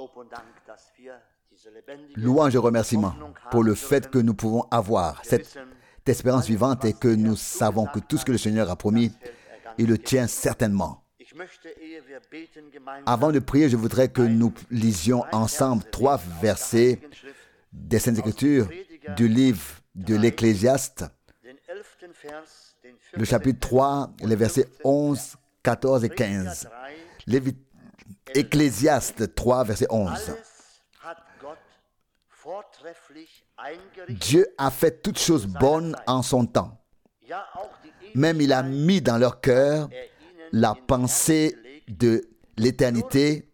Louange et remerciement pour le fait que nous pouvons avoir cette espérance vivante et que nous savons que tout ce que le Seigneur a promis, il le tient certainement. Avant de prier, je voudrais que nous lisions ensemble 3 versets des Saintes Écritures du livre de l'Ecclésiaste, le chapitre 3, les versets 11, 14 et 15. Ecclésiaste 3, verset 11. Dieu a fait toutes choses bonnes en son temps. Même il a mis dans leur cœur la pensée de l'éternité,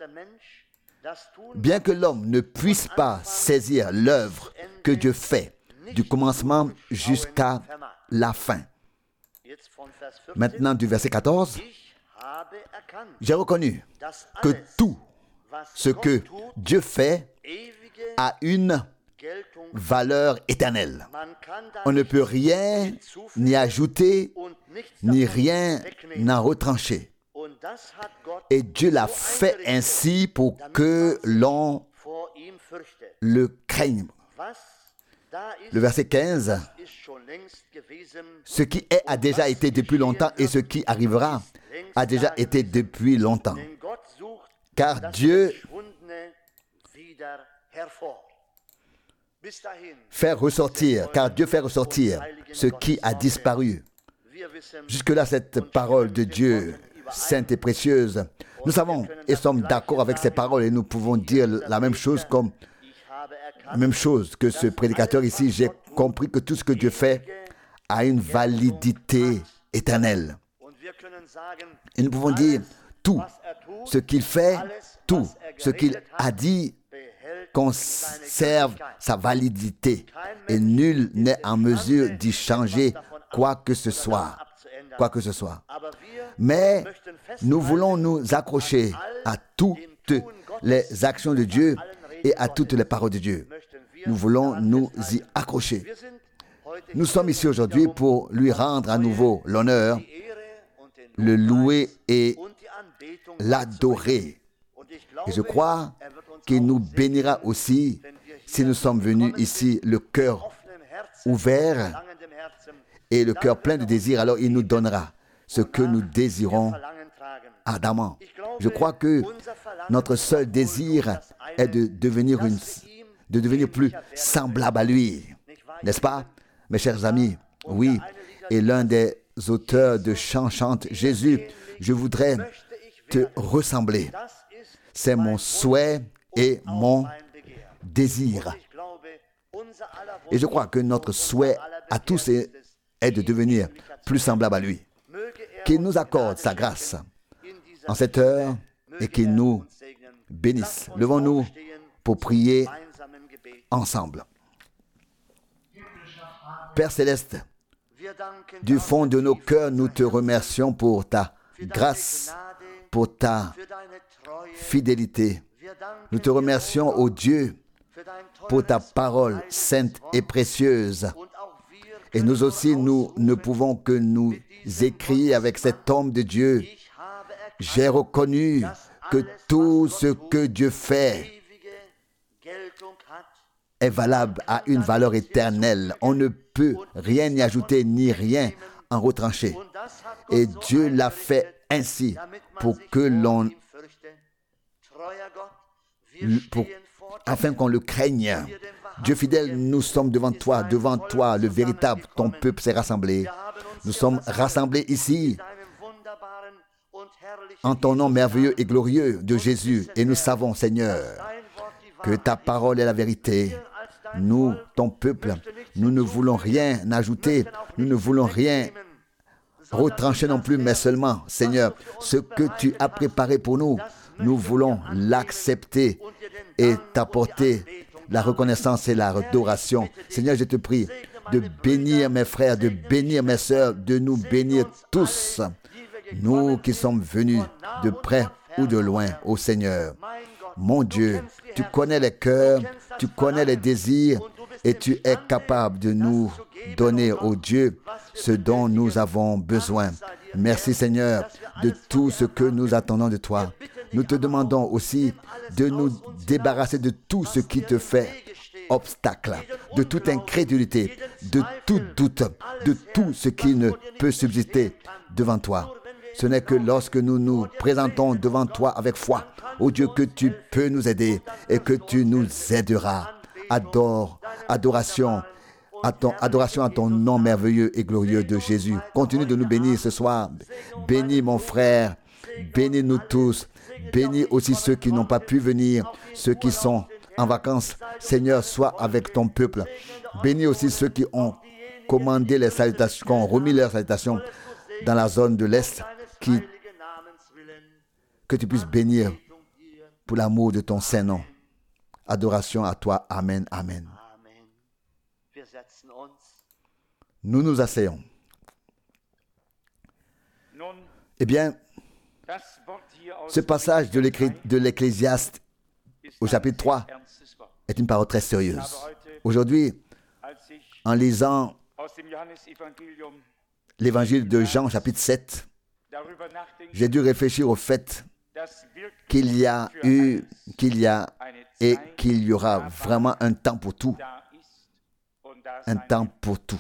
bien que l'homme ne puisse pas saisir l'œuvre que Dieu fait du commencement jusqu'à la fin. Maintenant, du verset 14, j'ai reconnu que tout ce que Dieu fait a une valeur éternelle. On ne peut rien ni ajouter, ni rien n'en retrancher. Et Dieu l'a fait ainsi pour que l'on le craigne. Le verset 15, ce qui est a déjà été depuis longtemps et ce qui arrivera a déjà été depuis longtemps. Car Dieu fait ressortir ce qui a disparu. Jusque-là, cette parole de Dieu, sainte et précieuse, nous savons et sommes d'accord avec ces paroles et nous pouvons dire la même chose que ce prédicateur ici. J'ai compris que tout ce que Dieu fait a une validité éternelle. Et nous pouvons dire tout ce qu'il fait, tout ce qu'il a dit conserve sa validité et nul n'est en mesure d'y changer quoi que ce soit. Mais nous voulons nous accrocher à toutes les actions de Dieu et à toutes les paroles de Dieu. Nous voulons nous y accrocher. Nous sommes ici aujourd'hui pour lui rendre à nouveau l'honneur, le louer et l'adorer. Et je crois qu'il nous bénira aussi si nous sommes venus ici le cœur ouvert et le cœur plein de désir. Alors il nous donnera ce que nous désirons ardemment. Je crois que notre seul désir est de devenir plus semblable à lui. N'est-ce pas, mes chers amis? Oui, et l'un des auteurs de chants chante: Jésus, je voudrais te ressembler. C'est mon souhait et mon désir. Et je crois que notre souhait à tous est de devenir plus semblable à lui. Qu'il nous accorde sa grâce en cette heure et qu'il nous bénisse. Levons-nous pour prier ensemble. Père Céleste, du fond de nos cœurs, nous te remercions pour ta grâce, pour ta fidélité. Nous te remercions, ô Dieu, pour ta parole sainte et précieuse. Et nous aussi, nous ne pouvons que nous écrire avec cet homme de Dieu. J'ai reconnu que tout ce que Dieu fait est valable, a une valeur éternelle. On ne peut rien y ajouter ni rien en retrancher. Et Dieu l'a fait ainsi pour que l'on, afin qu'on le craigne. Dieu fidèle, nous sommes devant toi, le véritable, ton peuple s'est rassemblé. Nous sommes rassemblés ici en ton nom merveilleux et glorieux de Jésus. Et nous savons, Seigneur, que ta parole est la vérité. Nous, ton peuple, nous ne voulons rien ajouter, nous ne voulons rien retrancher non plus, mais seulement, Seigneur, ce que tu as préparé pour nous, nous voulons l'accepter et t'apporter la reconnaissance et l'adoration. Seigneur, je te prie de bénir mes frères, de bénir mes sœurs, de nous bénir tous, nous qui sommes venus de près ou de loin, ô Seigneur. Mon Dieu, tu connais les cœurs, tu connais les désirs et tu es capable de nous donner, ô Dieu, ce dont nous avons besoin. Merci Seigneur de tout ce que nous attendons de toi. Nous te demandons aussi de nous débarrasser de tout ce qui te fait obstacle, de toute incrédulité, de tout doute, de tout ce qui ne peut subsister devant toi. Ce n'est que lorsque nous nous présentons devant toi avec foi, ô Dieu, que tu peux nous aider et que tu nous aideras. Adoration à ton nom merveilleux et glorieux de Jésus. Continue de nous bénir ce soir. Bénis mon frère, bénis-nous tous. Bénis aussi ceux qui n'ont pas pu venir, ceux qui sont en vacances. Seigneur, sois avec ton peuple. Bénis aussi ceux qui ont commandé les salutations, qui ont remis leurs salutations dans la zone de l'Est. Que tu puisses bénir pour l'amour de ton Saint-Nom. Adoration à toi. Amen. Amen. Nous nous asseyons. Eh bien, ce passage de l'Ecclésiaste au chapitre 3 est une parole très sérieuse. Aujourd'hui, en lisant l'évangile de Jean, chapitre 7, j'ai dû réfléchir au fait qu'il y a et qu'il y aura vraiment un temps pour tout. Un temps pour tout.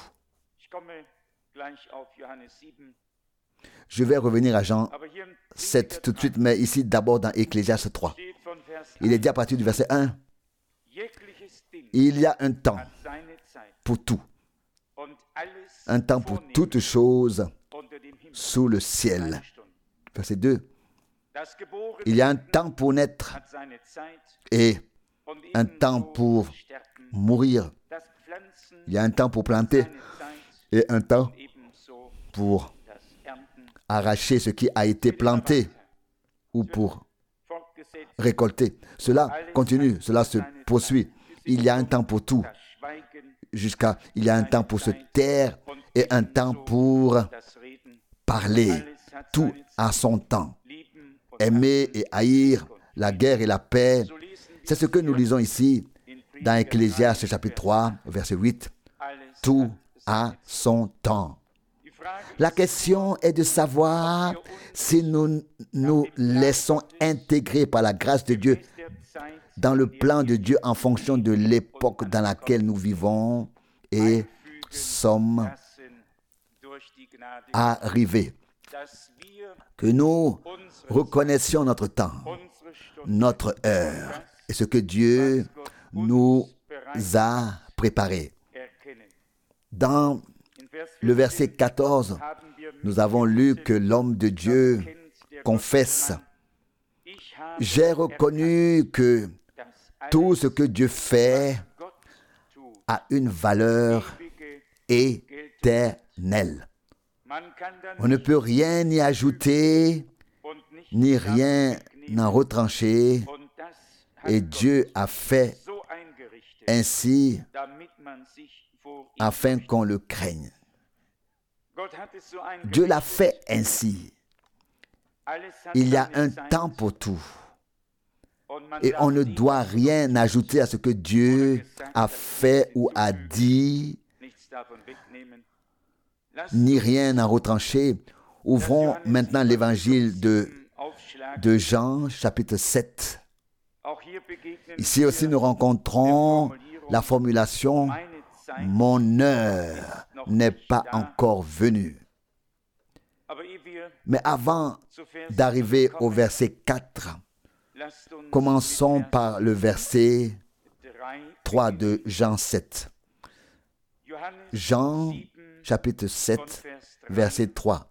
Je vais revenir à Jean 7 tout de suite, mais ici d'abord dans Ecclésiaste 3. Il est dit à partir du verset 1, il y a un temps pour tout. Un temps pour toutes choses sous le ciel. Verset 2. Il y a un temps pour naître et un temps pour mourir. Il y a un temps pour planter et un temps pour arracher ce qui a été planté ou pour récolter. Cela continue, cela se poursuit. Il y a un temps pour tout. Il y a un temps pour se taire et un temps pour parler. Tout à son temps. Aimer et haïr, la guerre et la paix. C'est ce que nous lisons ici dans Ecclésiaste chapitre 3, verset 8. Tout à son temps. La question est de savoir si nous nous laissons intégrer par la grâce de Dieu dans le plan de Dieu en fonction de l'époque dans laquelle nous vivons et sommes arrivés. Que nous reconnaissions notre temps, notre heure et ce que Dieu nous a préparé. Dans le verset 14, nous avons lu que l'homme de Dieu confesse: j'ai reconnu que tout ce que Dieu fait a une valeur éternelle. On ne peut rien y ajouter, ni rien en retrancher. Et Dieu a fait ainsi afin qu'on le craigne. Dieu l'a fait ainsi. Il y a un temps pour tout. Et on ne doit rien ajouter à ce que Dieu a fait ou a dit, ni rien en retrancher. Ouvrons maintenant l'évangile de Jean, chapitre 7. Ici aussi, nous rencontrons la formulation « Mon heure n'est pas encore venue ». Mais avant d'arriver au verset 4, commençons par le verset 3 de Jean 7. Jean, chapitre 7, verset 3.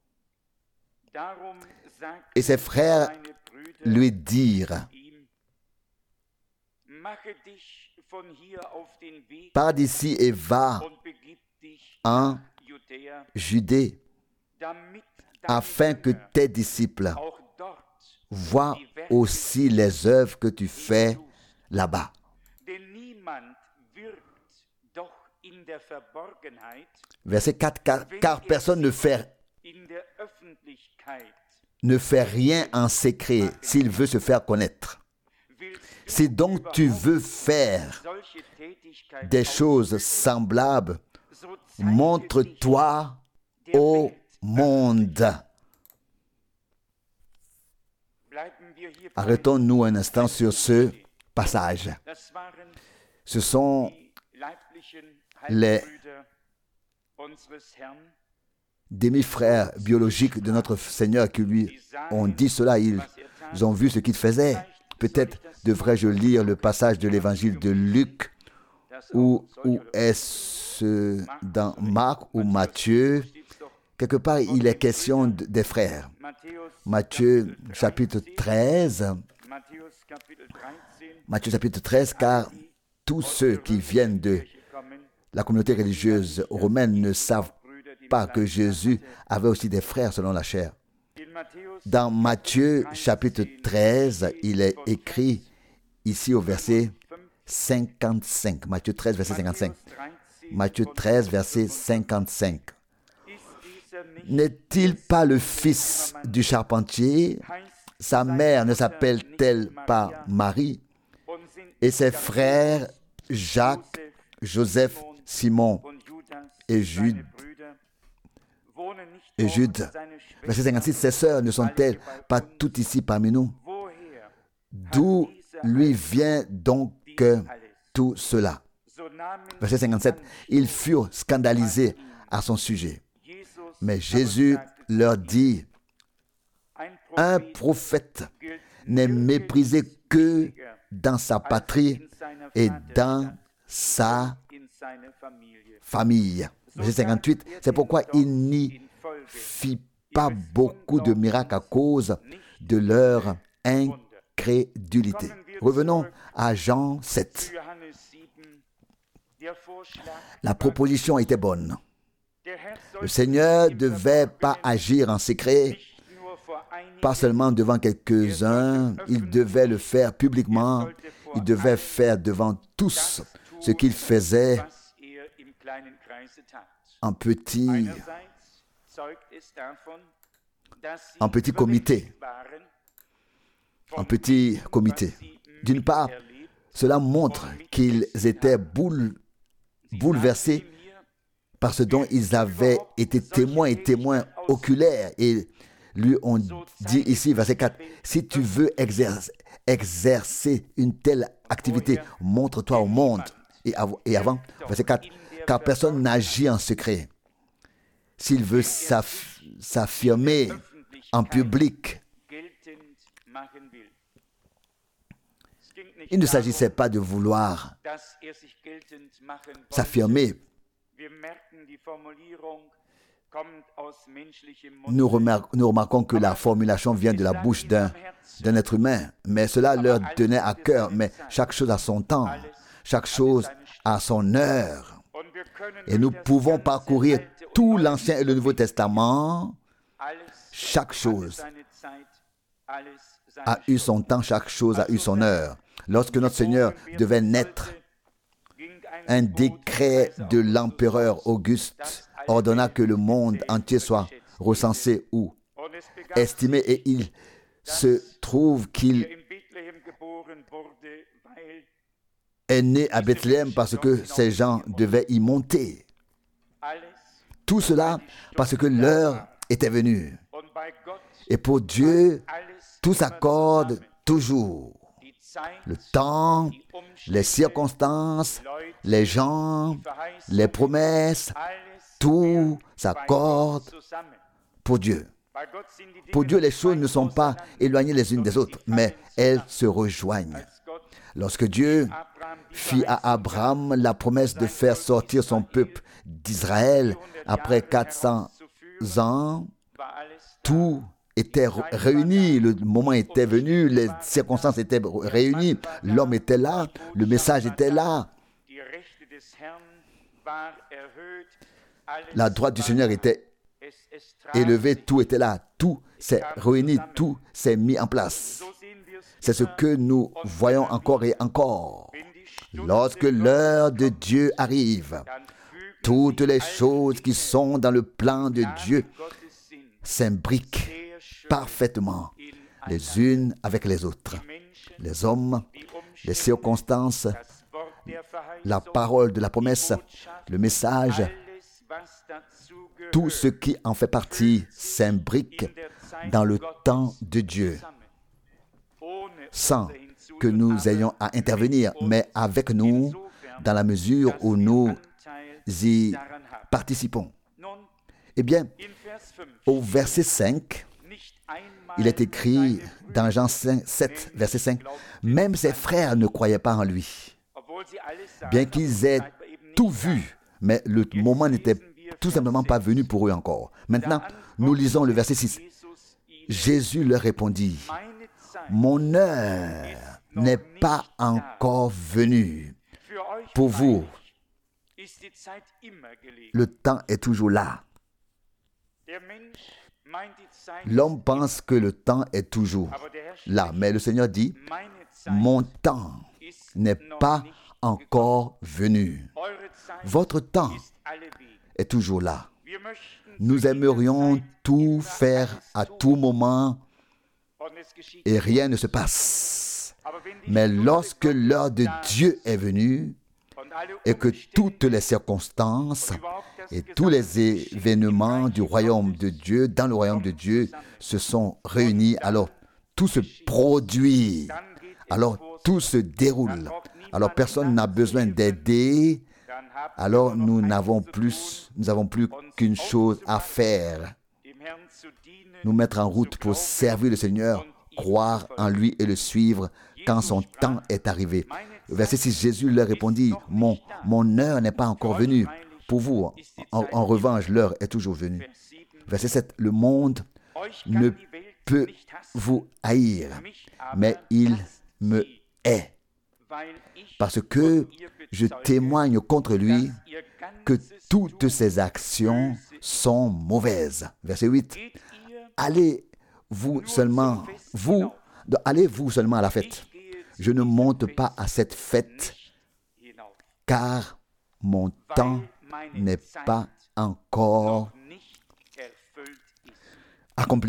Et ses frères lui dirent: pars d'ici et va en Judée, afin que tes disciples voient aussi les œuvres que tu fais là-bas. Verset 4, car personne ne fait rien en secret s'il veut se faire connaître. Si donc tu veux faire des choses semblables, montre-toi au monde. Arrêtons-nous un instant sur ce passage. Ce sont les demi-frères biologiques de notre Seigneur qui lui ont dit cela. Ils ont vu ce qu'il faisait. Peut-être devrais-je lire le passage de l'évangile de Luc ou est-ce dans Marc ou Matthieu. Quelque part, il est question des frères. Matthieu chapitre 13. Matthieu chapitre 13, car tous ceux qui viennent de la communauté religieuse romaine ne savent pas que Jésus avait aussi des frères selon la chair. Dans Matthieu chapitre 13, il est écrit ici au verset 55. Matthieu 13, verset 55. Matthieu 13, verset 55. N'est-il pas le fils du charpentier? Sa mère ne s'appelle-t-elle pas Marie? Et ses frères Jacques, Joseph, Simon et Jude. Verset 56, ses sœurs ne sont-elles pas toutes ici parmi nous? D'où lui vient donc tout cela? Verset 57, ils furent scandalisés à son sujet. Mais Jésus leur dit, un prophète n'est méprisé que dans sa patrie et dans sa famille. Verset 58, c'est pourquoi il n'y fit pas beaucoup de miracles à cause de leur incrédulité. Revenons à Jean 7. La proposition était bonne. Le Seigneur ne devait pas agir en secret, pas seulement devant quelques-uns, il devait le faire publiquement, il devait faire devant tous ce qu'il faisait en petit comité. D'une part, cela montre qu'ils étaient bouleversés par ce dont ils avaient été témoins et témoins oculaires. Et lui ont dit ici, verset 4, si tu veux exercer une telle activité, montre-toi au monde. Et avant, verset 4, car personne n'agit en secret. S'il veut s'affirmer en public, il ne s'agissait pas de vouloir s'affirmer. Nous remarquons que la formulation vient de la bouche d'un être humain, mais cela leur tenait à cœur. Mais chaque chose a son temps, chaque chose a son heure. Et nous pouvons parcourir tout l'Ancien et le Nouveau Testament. Chaque chose a eu son temps, chaque chose a eu son heure. Lorsque notre Seigneur devait naître, un décret de l'empereur Auguste ordonna que le monde entier soit recensé ou estimé, et il se trouve qu'il est né à Bethléem parce que ces gens devaient y monter. Tout cela parce que l'heure était venue. Et pour Dieu, tout s'accorde toujours. Le temps, les circonstances, les gens, les promesses, tout s'accorde pour Dieu. Pour Dieu, les choses ne sont pas éloignées les unes des autres, mais elles se rejoignent. Lorsque Dieu fit à Abraham la promesse de faire sortir son peuple d'Israël après 400 ans, tout était réuni, le moment était venu, les circonstances étaient réunies, l'homme était là, le message était là. La droite du Seigneur était élevée, tout était là, tout s'est réuni, tout s'est mis en place. C'est ce que nous voyons encore et encore. Lorsque l'heure de Dieu arrive, toutes les choses qui sont dans le plan de Dieu s'imbriquent parfaitement les unes avec les autres. Les hommes, les circonstances, la parole de la promesse, le message, tout ce qui en fait partie s'imbrique dans le temps de Dieu. sans que nous ayons à intervenir, mais avec nous dans la mesure où nous y participons. Eh bien, au verset 5, il est écrit dans Jean 7, verset 5, « Même ses frères ne croyaient pas en lui, bien qu'ils aient tout vu, mais le moment n'était tout simplement pas venu pour eux encore. » Maintenant, nous lisons le verset 6. Jésus leur répondit, « Mon heure n'est pas encore venue. Pour vous, le temps est toujours là. » L'homme pense que le temps est toujours là, mais le Seigneur dit, « Mon temps n'est pas encore venu. Votre temps est toujours là. » Nous aimerions tout faire à tout moment et rien ne se passe. Mais lorsque l'heure de Dieu est venue et que toutes les circonstances et tous les événements du royaume de Dieu, dans le royaume de Dieu, se sont réunis, alors tout se produit, alors tout se déroule. Alors personne n'a besoin d'aider, alors nous n'avons plus qu'une chose à faire, nous mettre en route pour servir le Seigneur, croire en lui et le suivre quand son temps est arrivé. Verset 6, Jésus leur répondit, « Mon heure n'est pas encore venue. Pour vous, en revanche, l'heure est toujours venue. » Verset 7, « Le monde ne peut vous haïr, mais il me hait, parce que je témoigne contre lui que toutes ses actions sont mauvaises. » Verset 8, « Allez-vous seulement à la fête. Je ne monte pas à cette fête, car mon temps n'est pas encore accompli. »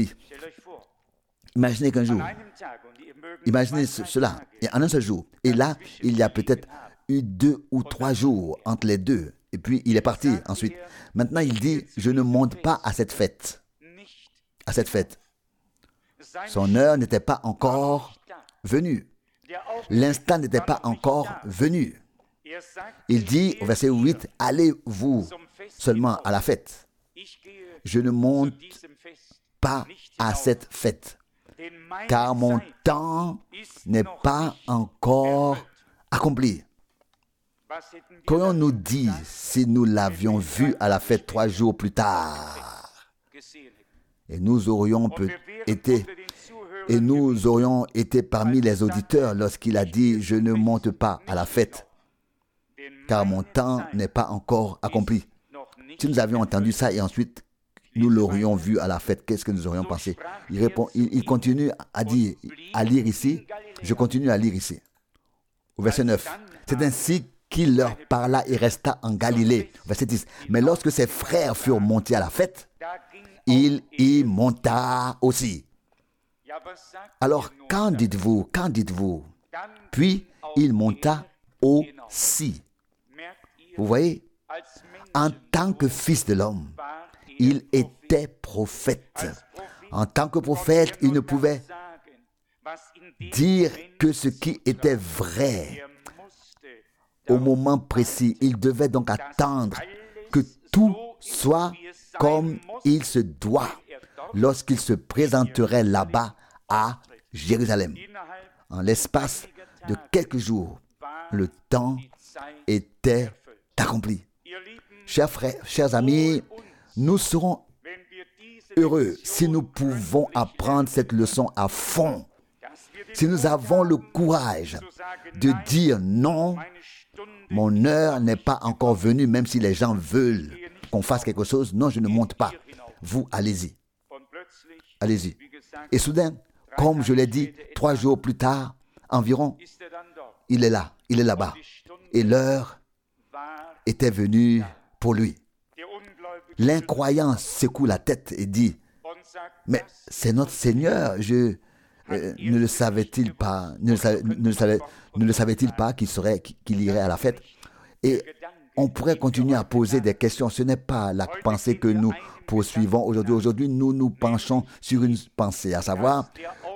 Imaginez qu'un jour, imaginez cela, et en un seul jour, et là, il y a peut-être eu 2 ou 3 jours entre les deux, et puis il est parti ensuite. Maintenant, il dit, je ne monte pas à cette fête. À cette fête. Son heure n'était pas encore venue. L'instant n'était pas encore venu. Il dit au verset 8, « Allez-vous seulement à la fête. Je ne monte pas à cette fête, car mon temps n'est pas encore accompli. » Qu'aurions-nous dit si nous l'avions vu à la fête 3 jours plus tard? Et nous aurions été parmi les auditeurs lorsqu'il a dit, « Je ne monte pas à la fête, car mon temps n'est pas encore accompli. » Si nous avions entendu ça et ensuite nous l'aurions vu à la fête, qu'est-ce que nous aurions pensé? Il continue à lire ici. Je continue à lire ici. Au verset 9. C'est ainsi qu'il leur parla et resta en Galilée. Verset 10. Mais lorsque ses frères furent montés à la fête, il y monta aussi. Alors, qu'en dites-vous? Puis, il monta aussi. Vous voyez, en tant que fils de l'homme, il était prophète. En tant que prophète, il ne pouvait dire que ce qui était vrai au moment précis. Il devait donc attendre que tout soit comme il se doit lorsqu'il se présenterait là-bas à Jérusalem. En l'espace de quelques jours, le temps était accompli. Chers frères, chers amis, nous serons heureux si nous pouvons apprendre cette leçon à fond. Si nous avons le courage de dire non, mon heure n'est pas encore venue, même si les gens veulent qu'on fasse quelque chose. Non, je ne monte pas. Vous, allez-y. Allez-y. Et soudain, comme je l'ai dit, 3 jours plus tard, environ, il est là, il est là-bas. Et l'heure était venue pour lui. L'incroyant secoue la tête et dit, « Mais c'est notre Seigneur, ne le savait-il pas, ne le savait-il pas qu'il irait à la fête? » Et on pourrait continuer à poser des questions. Ce n'est pas la pensée que nous poursuivons aujourd'hui. Aujourd'hui, nous nous penchons sur une pensée, à savoir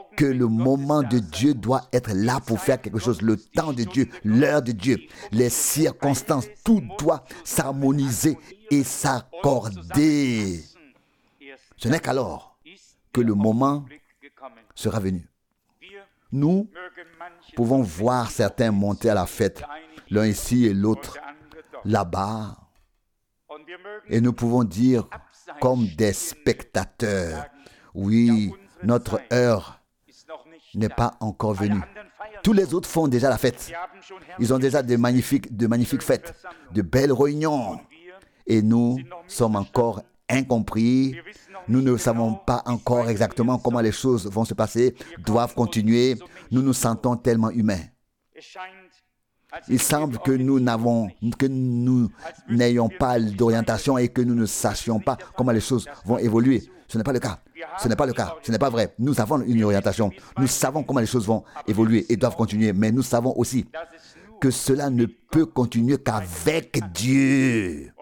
que le moment de Dieu doit être là pour faire quelque chose. Le temps de Dieu, l'heure de Dieu, les circonstances, tout doit s'harmoniser et s'accorder. Ce n'est qu'alors que le moment sera venu. Nous pouvons voir certains monter à la fête, l'un ici et l'autre là-bas, et nous pouvons dire comme des spectateurs, oui, notre heure n'est pas encore venue. Tous les autres font déjà la fête. Ils ont déjà de magnifiques fêtes, de belles réunions. Et nous sommes encore incompris. Nous ne savons pas encore exactement comment les choses vont se passer, doivent continuer. Nous nous sentons tellement humains. Il semble que nous n'ayons pas d'orientation et que nous ne sachions pas comment les choses vont évoluer. Ce n'est pas le cas. Ce n'est pas le cas. Ce n'est pas vrai. Nous avons une orientation. Nous savons comment les choses vont évoluer et doivent continuer. Mais nous savons aussi que cela ne peut continuer qu'avec Dieu.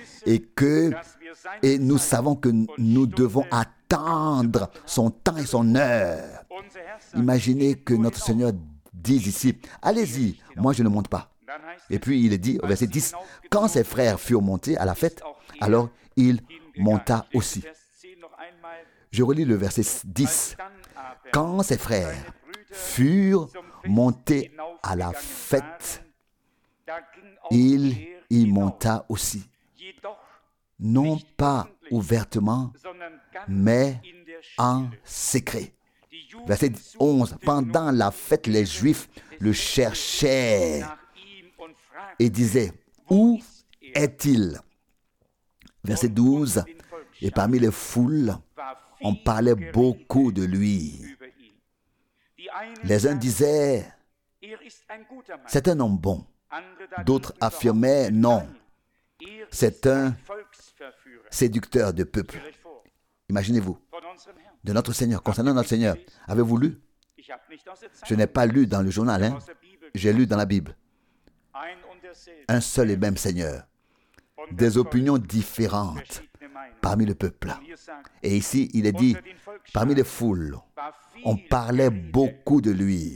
Et nous savons que nous devons attendre son temps et son heure. Imaginez que notre Seigneur dise ici, allez-y, moi je ne monte pas. Et puis il est dit au verset 10, quand ses frères furent montés à la fête, alors il monta aussi. Je relis le verset 10. Quand ses frères furent montés à la fête, il y monta aussi. Non pas ouvertement, mais en secret. Verset 11. Pendant la fête, les Juifs le cherchaient et disaient, où est-il? Verset 12. Et parmi les foules, on parlait beaucoup de lui. Les uns disaient, c'est un homme bon. D'autres affirmaient, non, c'est un séducteur de peuple. Imaginez-vous, de notre Seigneur, concernant notre Seigneur. Avez-vous lu? Je n'ai pas lu dans le journal, j'ai lu dans la Bible. Un seul et même Seigneur. Des opinions différentes parmi le peuple. Et ici, il est dit, parmi les foules, on parlait beaucoup de lui.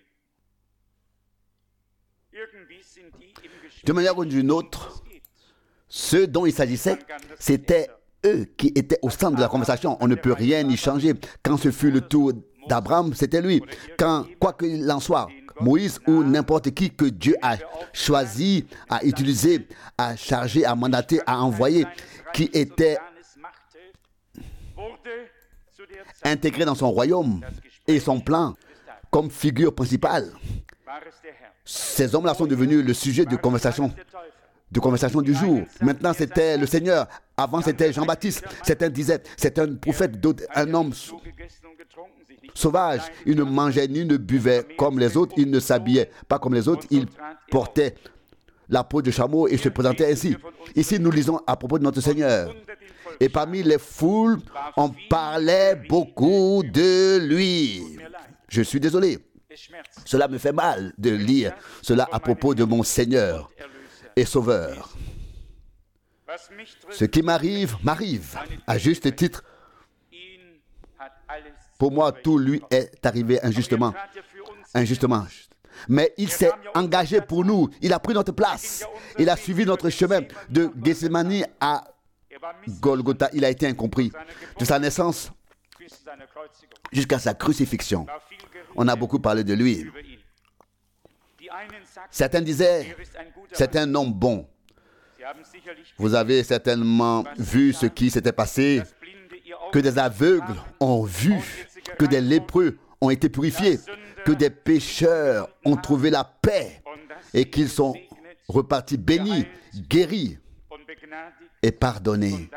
De manière ou d'une autre, ceux dont il s'agissait, c'était eux qui étaient au centre de la conversation. On ne peut rien y changer. Quand ce fut le tour d'Abraham, c'était lui. Quand, quoi qu'il en soit, Moïse ou n'importe qui que Dieu a choisi, a utilisé, a chargé, a mandaté, a envoyé, qui était intégré dans son royaume et son plan comme figure principale. Ces hommes-là sont devenus le sujet de conversation du jour. Maintenant, c'était le Seigneur. Avant, c'était Jean-Baptiste. Certains disaient, c'est un prophète, d'autres, un homme sauvage. Il ne mangeait ni ne buvait comme les autres. Il ne s'habillait pas comme les autres. Il portait la peau de chameau et se présentait ainsi. Ici, nous lisons à propos de notre Seigneur. Et parmi les foules, on parlait beaucoup de lui. Je suis désolé. Cela me fait mal de lire cela à propos de mon Seigneur et Sauveur. Ce qui m'arrive, m'arrive à juste titre. Pour moi, tout lui est arrivé injustement. Mais il s'est engagé pour nous. Il a pris notre place. Il a suivi notre chemin de Gethsémani à Golgotha. Il a été incompris. De sa naissance jusqu'à sa crucifixion. On a beaucoup parlé de lui. Certains disaient, c'est un homme bon. Vous avez certainement vu ce qui s'était passé, que des aveugles ont vu, que des lépreux ont été purifiés, que des pécheurs ont trouvé la paix et qu'ils sont repartis bénis, guéris et pardonnés.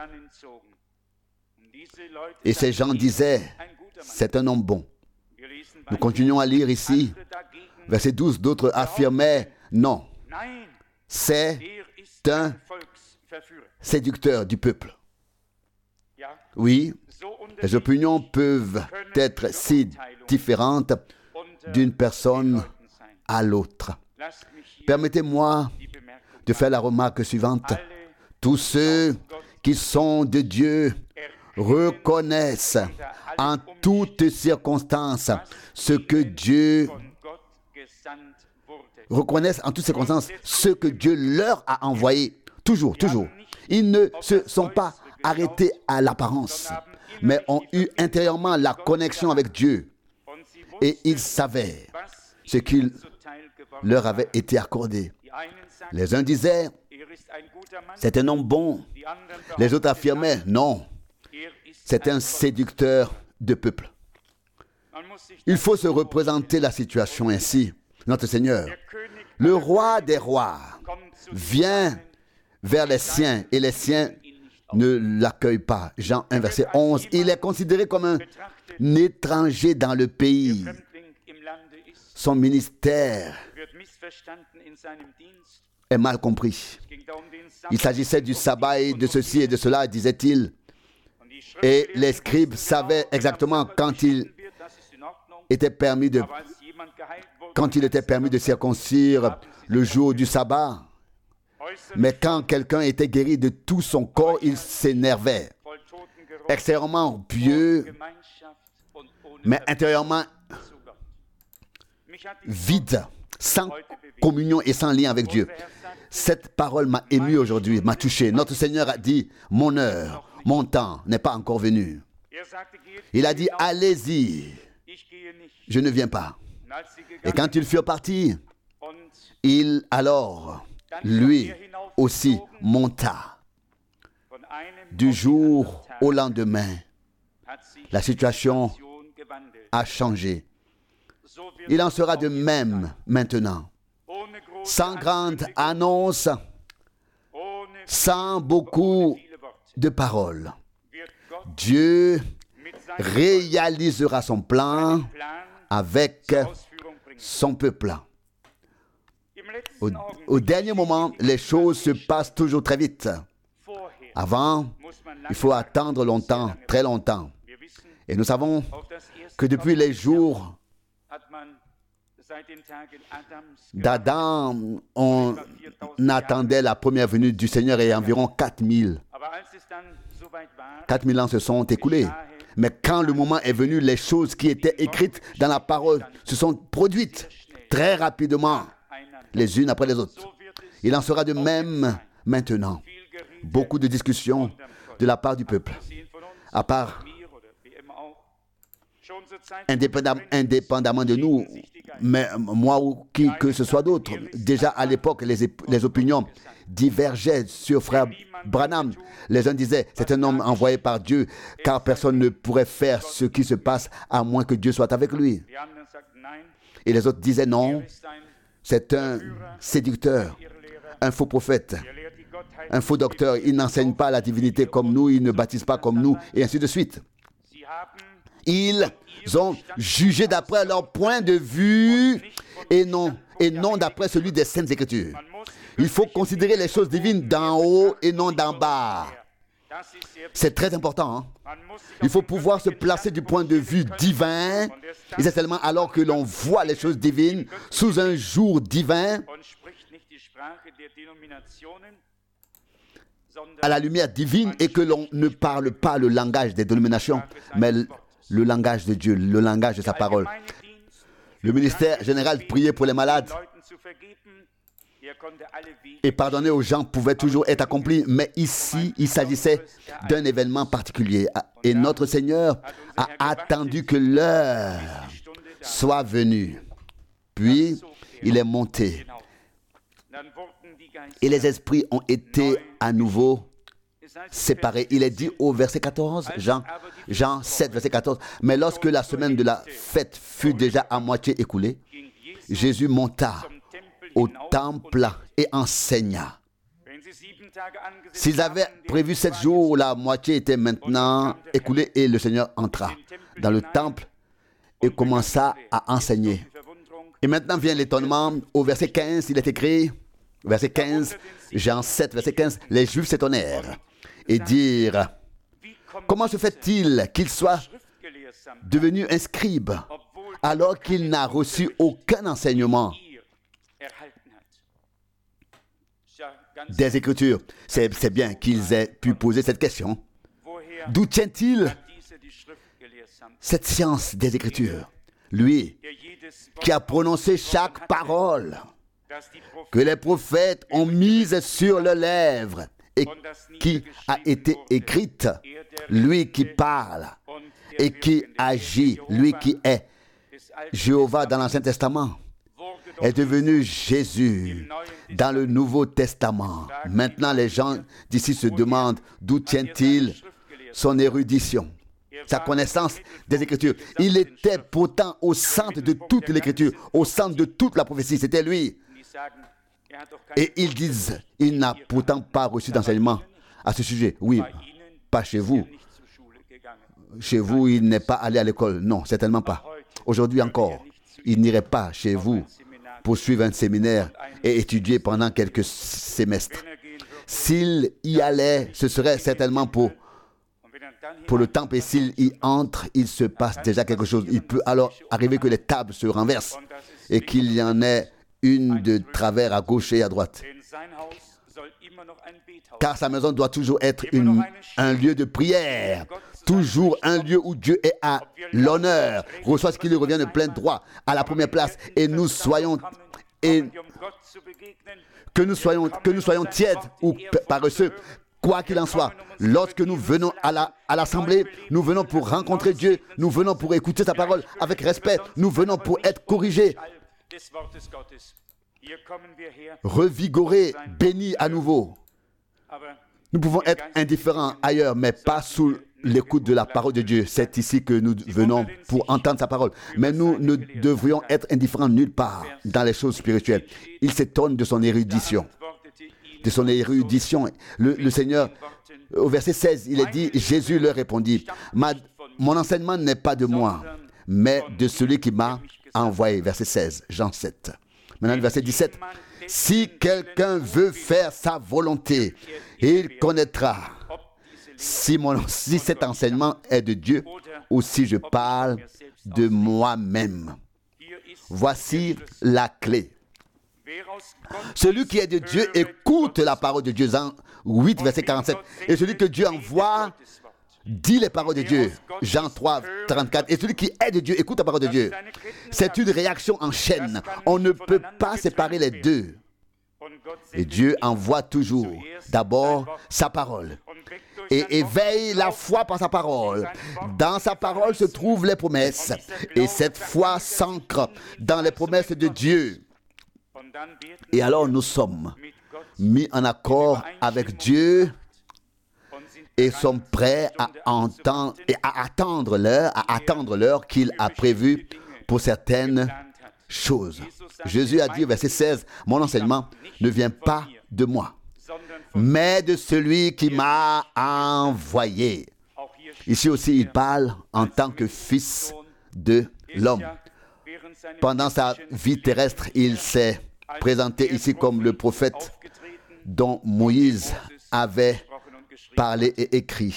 Et ces gens disaient, c'est un homme bon. Nous continuons à lire ici, verset 12, d'autres affirmaient, non, c'est un séducteur du peuple. Oui, les opinions peuvent être si différentes d'une personne à l'autre. Permettez-moi de faire la remarque suivante. Tous ceux qui sont de Dieu reconnaissent en toutes circonstances ce que Dieu reconnaissent en toutes circonstances ce que Dieu leur a envoyé. Toujours, toujours. Ils ne se sont pas arrêtés à l'apparence, mais ont eu intérieurement la connexion avec Dieu. Et ils savaient ce qu'il leur avait été accordé. Les uns disaient, c'est un homme bon. Les autres affirmaient, non, c'est un séducteur de peuple. Il faut se représenter la situation ainsi. Notre Seigneur, le roi des rois, vient vers les siens et les siens ne l'accueillent pas. Jean 1, verset 11. Il est considéré comme un étranger dans le pays. Son ministère est mal compris. Il s'agissait du sabbat et de ceci et de cela, disait-il. Et les scribes savaient exactement quand il était permis de circoncire le jour du sabbat. Mais quand quelqu'un était guéri de tout son corps, il s'énervait. Extérieurement pieux, mais intérieurement vide, sans communion et sans lien avec Dieu. Cette parole m'a ému aujourd'hui, m'a touché. Notre Seigneur a dit, mon heure, mon temps n'est pas encore venu. Il a dit, allez-y, je ne viens pas. Et quand ils furent partis, il alors, lui aussi, monta. Du jour au lendemain, la situation a changé. Il en sera de même maintenant. Sans grande annonce, sans beaucoup de paroles. Dieu réalisera son plan avec son peuple. Au dernier moment, les choses se passent toujours très vite. Avant, il faut attendre longtemps, très longtemps. Et nous savons que depuis les jours d'Adam, on attendait la première venue du Seigneur et environ 4000. 4000 ans se sont écoulés. Mais quand le moment est venu, les choses qui étaient écrites dans la parole se sont produites très rapidement, les unes après les autres. Il en sera de même maintenant. Beaucoup de discussions de la part du peuple, à part, indépendamment de nous, mais moi ou qui que ce soit d'autre. Déjà à l'époque, les opinions divergeaient sur frère Branham. Les uns disaient, c'est un homme envoyé par Dieu, car personne ne pourrait faire ce qui se passe à moins que Dieu soit avec lui. Et les autres disaient, non, c'est un séducteur, un faux prophète, un faux docteur. Il n'enseigne pas la divinité comme nous, il ne baptise pas comme nous, et ainsi de suite. Ils ont jugé d'après leur point de vue et non d'après celui des Saintes Écritures. Il faut considérer les choses divines d'en haut et non d'en bas. C'est très important. Hein? Il faut pouvoir se placer du point de vue divin. Et c'est seulement alors que l'on voit les choses divines sous un jour divin, à la lumière divine, et que l'on ne parle pas le langage des dénominations, mais le langage de Dieu, le langage de sa parole. Le ministère général priait pour les malades et pardonner aux gens pouvait toujours être accompli, mais ici, il s'agissait d'un événement particulier. Et notre Seigneur a attendu que l'heure soit venue. Puis, il est monté. Et les esprits ont été à nouveau séparés. Il est dit au verset 14, Jean 7, verset 14. Mais lorsque la semaine de la fête fut déjà à moitié écoulée, Jésus monta au temple et enseigna. S'ils avaient prévu 7 jours, la moitié était maintenant écoulée et le Seigneur entra dans le temple et commença à enseigner. Et maintenant vient l'étonnement. Au verset 15, il est écrit, verset 15, Jean 7, verset 15, les Juifs s'étonnèrent et dirent, comment se fait-il qu'il soit devenu un scribe alors qu'il n'a reçu aucun enseignement des Écritures? C'est bien qu'ils aient pu poser cette question. D'où tient-il cette science des Écritures? Lui qui a prononcé chaque parole que les prophètes ont mise sur leurs lèvres et qui a été écrite, lui qui parle et qui agit, lui qui est Jéhovah dans l'Ancien Testament, est devenu Jésus dans le Nouveau Testament. Maintenant, les gens d'ici se demandent d'où tient-il son érudition, sa connaissance des Écritures. Il était pourtant au centre de toute l'Écriture, au centre de toute la prophétie. C'était lui. Et ils disent, il n'a pourtant pas reçu d'enseignement à ce sujet. Oui, pas chez vous. Chez vous, il n'est pas allé à l'école. Non, certainement pas. Aujourd'hui encore, il n'irait pas chez vous pour suivre un séminaire et étudier pendant quelques semestres. S'il y allait, ce serait certainement pour le temple, et s'il y entre, il se passe déjà quelque chose. Il peut alors arriver que les tables se renversent et qu'il y en ait une de travers à gauche et à droite. Car sa maison doit toujours être un lieu de prière, toujours un lieu où Dieu est à l'honneur, reçoit ce qui lui revient de plein droit, à la première place, et que nous soyons tièdes ou paresseux. Quoi qu'il en soit, lorsque nous venons à l'assemblée, nous venons pour rencontrer Dieu, nous venons pour écouter sa parole avec respect, nous venons pour être corrigés, revigorés, bénis à nouveau. Nous pouvons être indifférents ailleurs, mais pas sous l'écoute de la parole de Dieu. C'est ici que nous venons pour entendre sa parole. Mais nous ne devrions être indifférents nulle part dans les choses spirituelles. Il s'étonne de son érudition. Le Seigneur, au verset 16, il est dit, Jésus leur répondit, mon enseignement n'est pas de moi, mais de celui qui m'a envoyé. Verset 16, Jean 7. Maintenant, le verset 17. Si quelqu'un veut faire sa volonté, il connaîtra si cet enseignement est de Dieu ou si je parle de moi-même. Voici la clé. Celui qui est de Dieu écoute la parole de Dieu. Jean 8, verset 47. Et celui que Dieu envoie dit les paroles de Dieu. Jean 3, 34. Et celui qui est de Dieu écoute la parole de Dieu. C'est une réaction en chaîne. On ne peut pas séparer les deux. Et Dieu envoie toujours d'abord sa parole et éveille la foi par sa parole. Dans sa parole se trouvent les promesses et cette foi s'ancre dans les promesses de Dieu. Et alors nous sommes mis en accord avec Dieu et sommes prêts à entendre et à attendre l'heure qu'il a prévue pour certaines choses. Jésus a dit, verset 16, mon enseignement ne vient pas de moi, mais de celui qui m'a envoyé. Ici aussi, il parle en tant que fils de l'homme. Pendant sa vie terrestre, il s'est présenté ici comme le prophète dont Moïse avait parlé et écrit.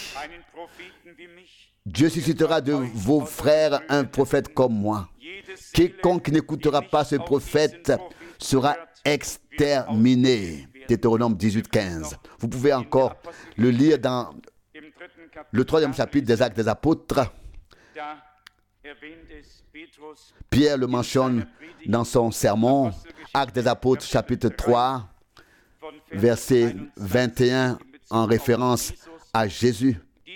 Dieu suscitera de vos frères un prophète comme moi. Quiconque n'écoutera pas ce prophète sera exterminé. Deutéronome 18, 15. Vous pouvez encore le lire dans le 3e chapitre des Actes des Apôtres. Pierre le mentionne dans son sermon, Actes des Apôtres, chapitre 3, verset 21, en référence à Jésus.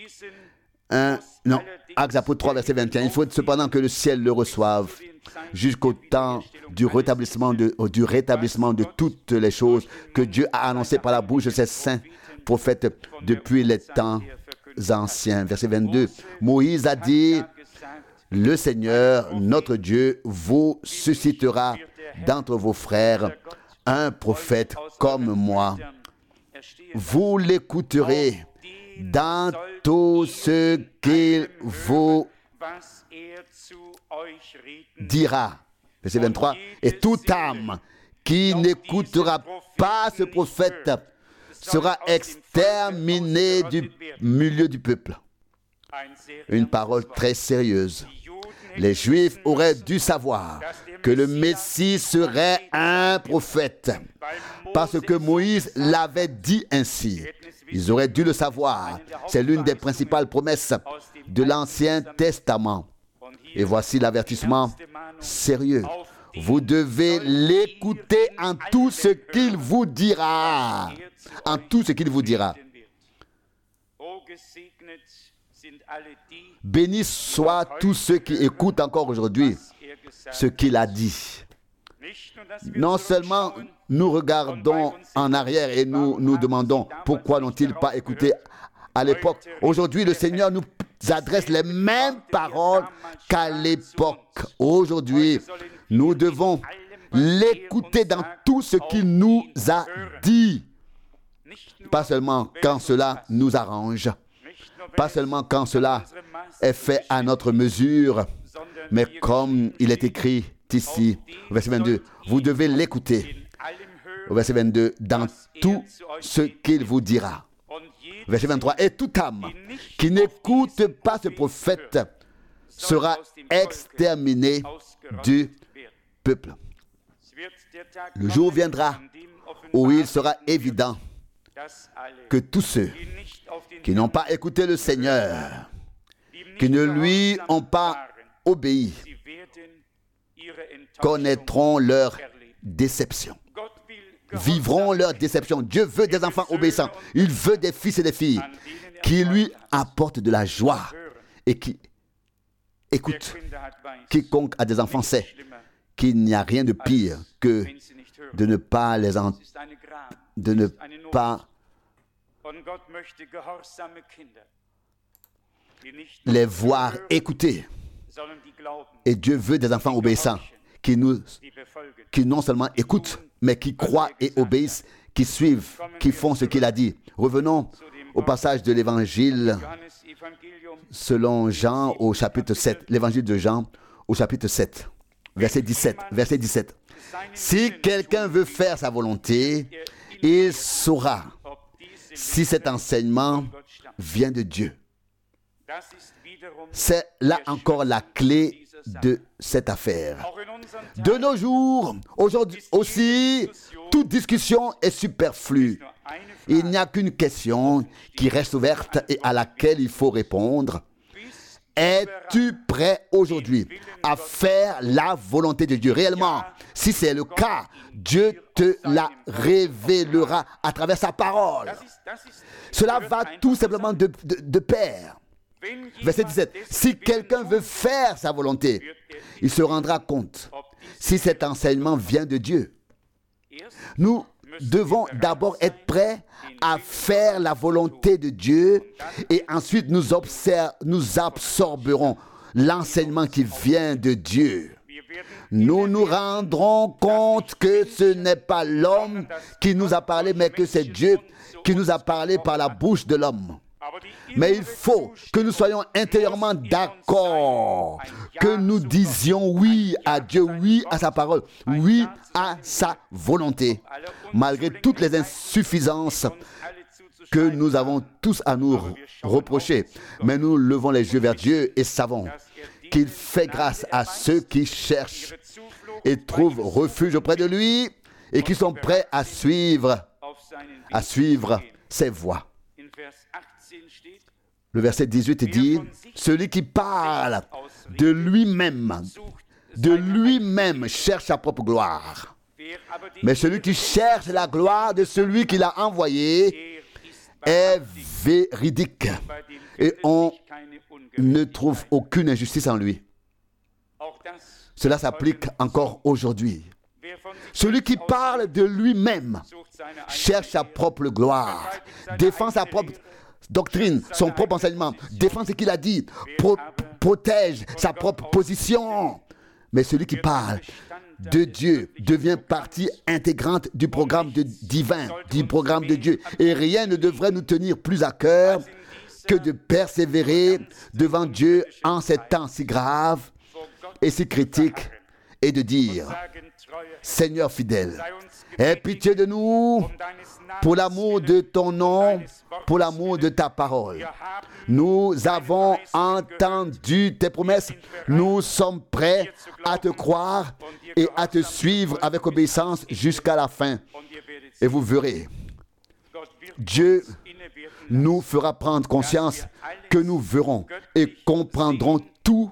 Actes des Apôtres 3, verset 21. Il faut cependant que le ciel le reçoive jusqu'au temps du rétablissement de toutes les choses que Dieu a annoncées par la bouche de ses saints prophètes depuis les temps anciens. Verset 22. Moïse a dit, le Seigneur, notre Dieu, vous suscitera d'entre vos frères un prophète comme moi. Vous l'écouterez dans tout ce qu'il vous dira. Verset 23. Et toute âme qui n'écoutera pas ce prophète sera exterminée du milieu du peuple. Une parole très sérieuse. Les Juifs auraient dû savoir que le Messie serait un prophète. parce que Moïse l'avait dit ainsi. Ils auraient dû le savoir. C'est l'une des principales promesses de l'Ancien Testament. Et voici l'avertissement sérieux. Vous devez l'écouter en tout ce qu'il vous dira. En tout ce qu'il vous dira. Bénis soient tous ceux qui écoutent encore aujourd'hui ce qu'il a dit. Non seulement nous regardons en arrière et nous demandons pourquoi n'ont-ils pas écouté à l'époque. Aujourd'hui, le Seigneur nous adresse les mêmes paroles qu'à l'époque. Aujourd'hui, nous devons l'écouter dans tout ce qu'il nous a dit. Pas seulement quand cela nous arrange, pas seulement quand cela est fait à notre mesure, mais comme il est écrit ici, au verset 22, vous devez l'écouter. Au verset 22, dans tout ce qu'il vous dira. Verset 23, et toute âme qui n'écoute pas ce prophète sera exterminée du peuple. Le jour viendra où il sera évident que tous ceux qui n'ont pas écouté le Seigneur, qui ne lui ont pas obéi, connaîtront leur déception. Vivront leur déception. Dieu veut des enfants obéissants. Il veut des fils et des filles qui lui apportent de la joie et qui écoutent. Quiconque a des enfants sait qu'il n'y a rien de pire que de ne pas les voir écouter. Et Dieu veut des enfants obéissants qui non seulement écoutent, mais qui croient et obéissent, qui suivent, qui font ce qu'il a dit. Revenons au passage de l'évangile selon Jean au chapitre 7. L'évangile de Jean au chapitre 7, verset 17. Verset 17. Si quelqu'un veut faire sa volonté, il saura si cet enseignement vient de Dieu. C'est là encore la clé de cette affaire. De nos jours, aujourd'hui aussi, toute discussion est superflue. Il n'y a qu'une question qui reste ouverte et à laquelle il faut répondre. Es-tu prêt aujourd'hui à faire la volonté de Dieu réellement? Si c'est le cas, Dieu te la révélera à travers sa parole. Cela va tout simplement de pair. Verset 17. Si quelqu'un veut faire sa volonté, il se rendra compte si cet enseignement vient de Dieu. Nous devons d'abord être prêts à faire la volonté de Dieu et ensuite nous absorberons l'enseignement qui vient de Dieu. Nous nous rendrons compte que ce n'est pas l'homme qui nous a parlé, mais que c'est Dieu qui nous a parlé par la bouche de l'homme. Mais il faut que nous soyons intérieurement d'accord, que nous disions oui à Dieu, oui à sa parole, oui à sa volonté, malgré toutes les insuffisances que nous avons tous à nous reprocher. Mais nous levons les yeux vers Dieu et savons qu'il fait grâce à ceux qui cherchent et trouvent refuge auprès de lui et qui sont prêts à suivre ses voies. Le verset 18 dit, celui qui parle de lui-même cherche sa propre gloire. Mais celui qui cherche la gloire de celui qui l'a envoyé est véridique. Et on ne trouve aucune injustice en lui. Cela s'applique encore aujourd'hui. Celui qui parle de lui-même cherche sa propre gloire, défend sa propre doctrine, son propre enseignement, défend ce qu'il a dit, protège sa propre position. Mais celui qui parle de Dieu devient partie intégrante du programme divin, du programme de Dieu. Et rien ne devrait nous tenir plus à cœur que de persévérer devant Dieu en ces temps si graves et si critiques et de dire, Seigneur fidèle, aie pitié de nous pour l'amour de ton nom, pour l'amour de ta parole. Nous avons entendu tes promesses. Nous sommes prêts à te croire et à te suivre avec obéissance jusqu'à la fin. Et vous verrez, Dieu nous fera prendre conscience que nous verrons et comprendrons tout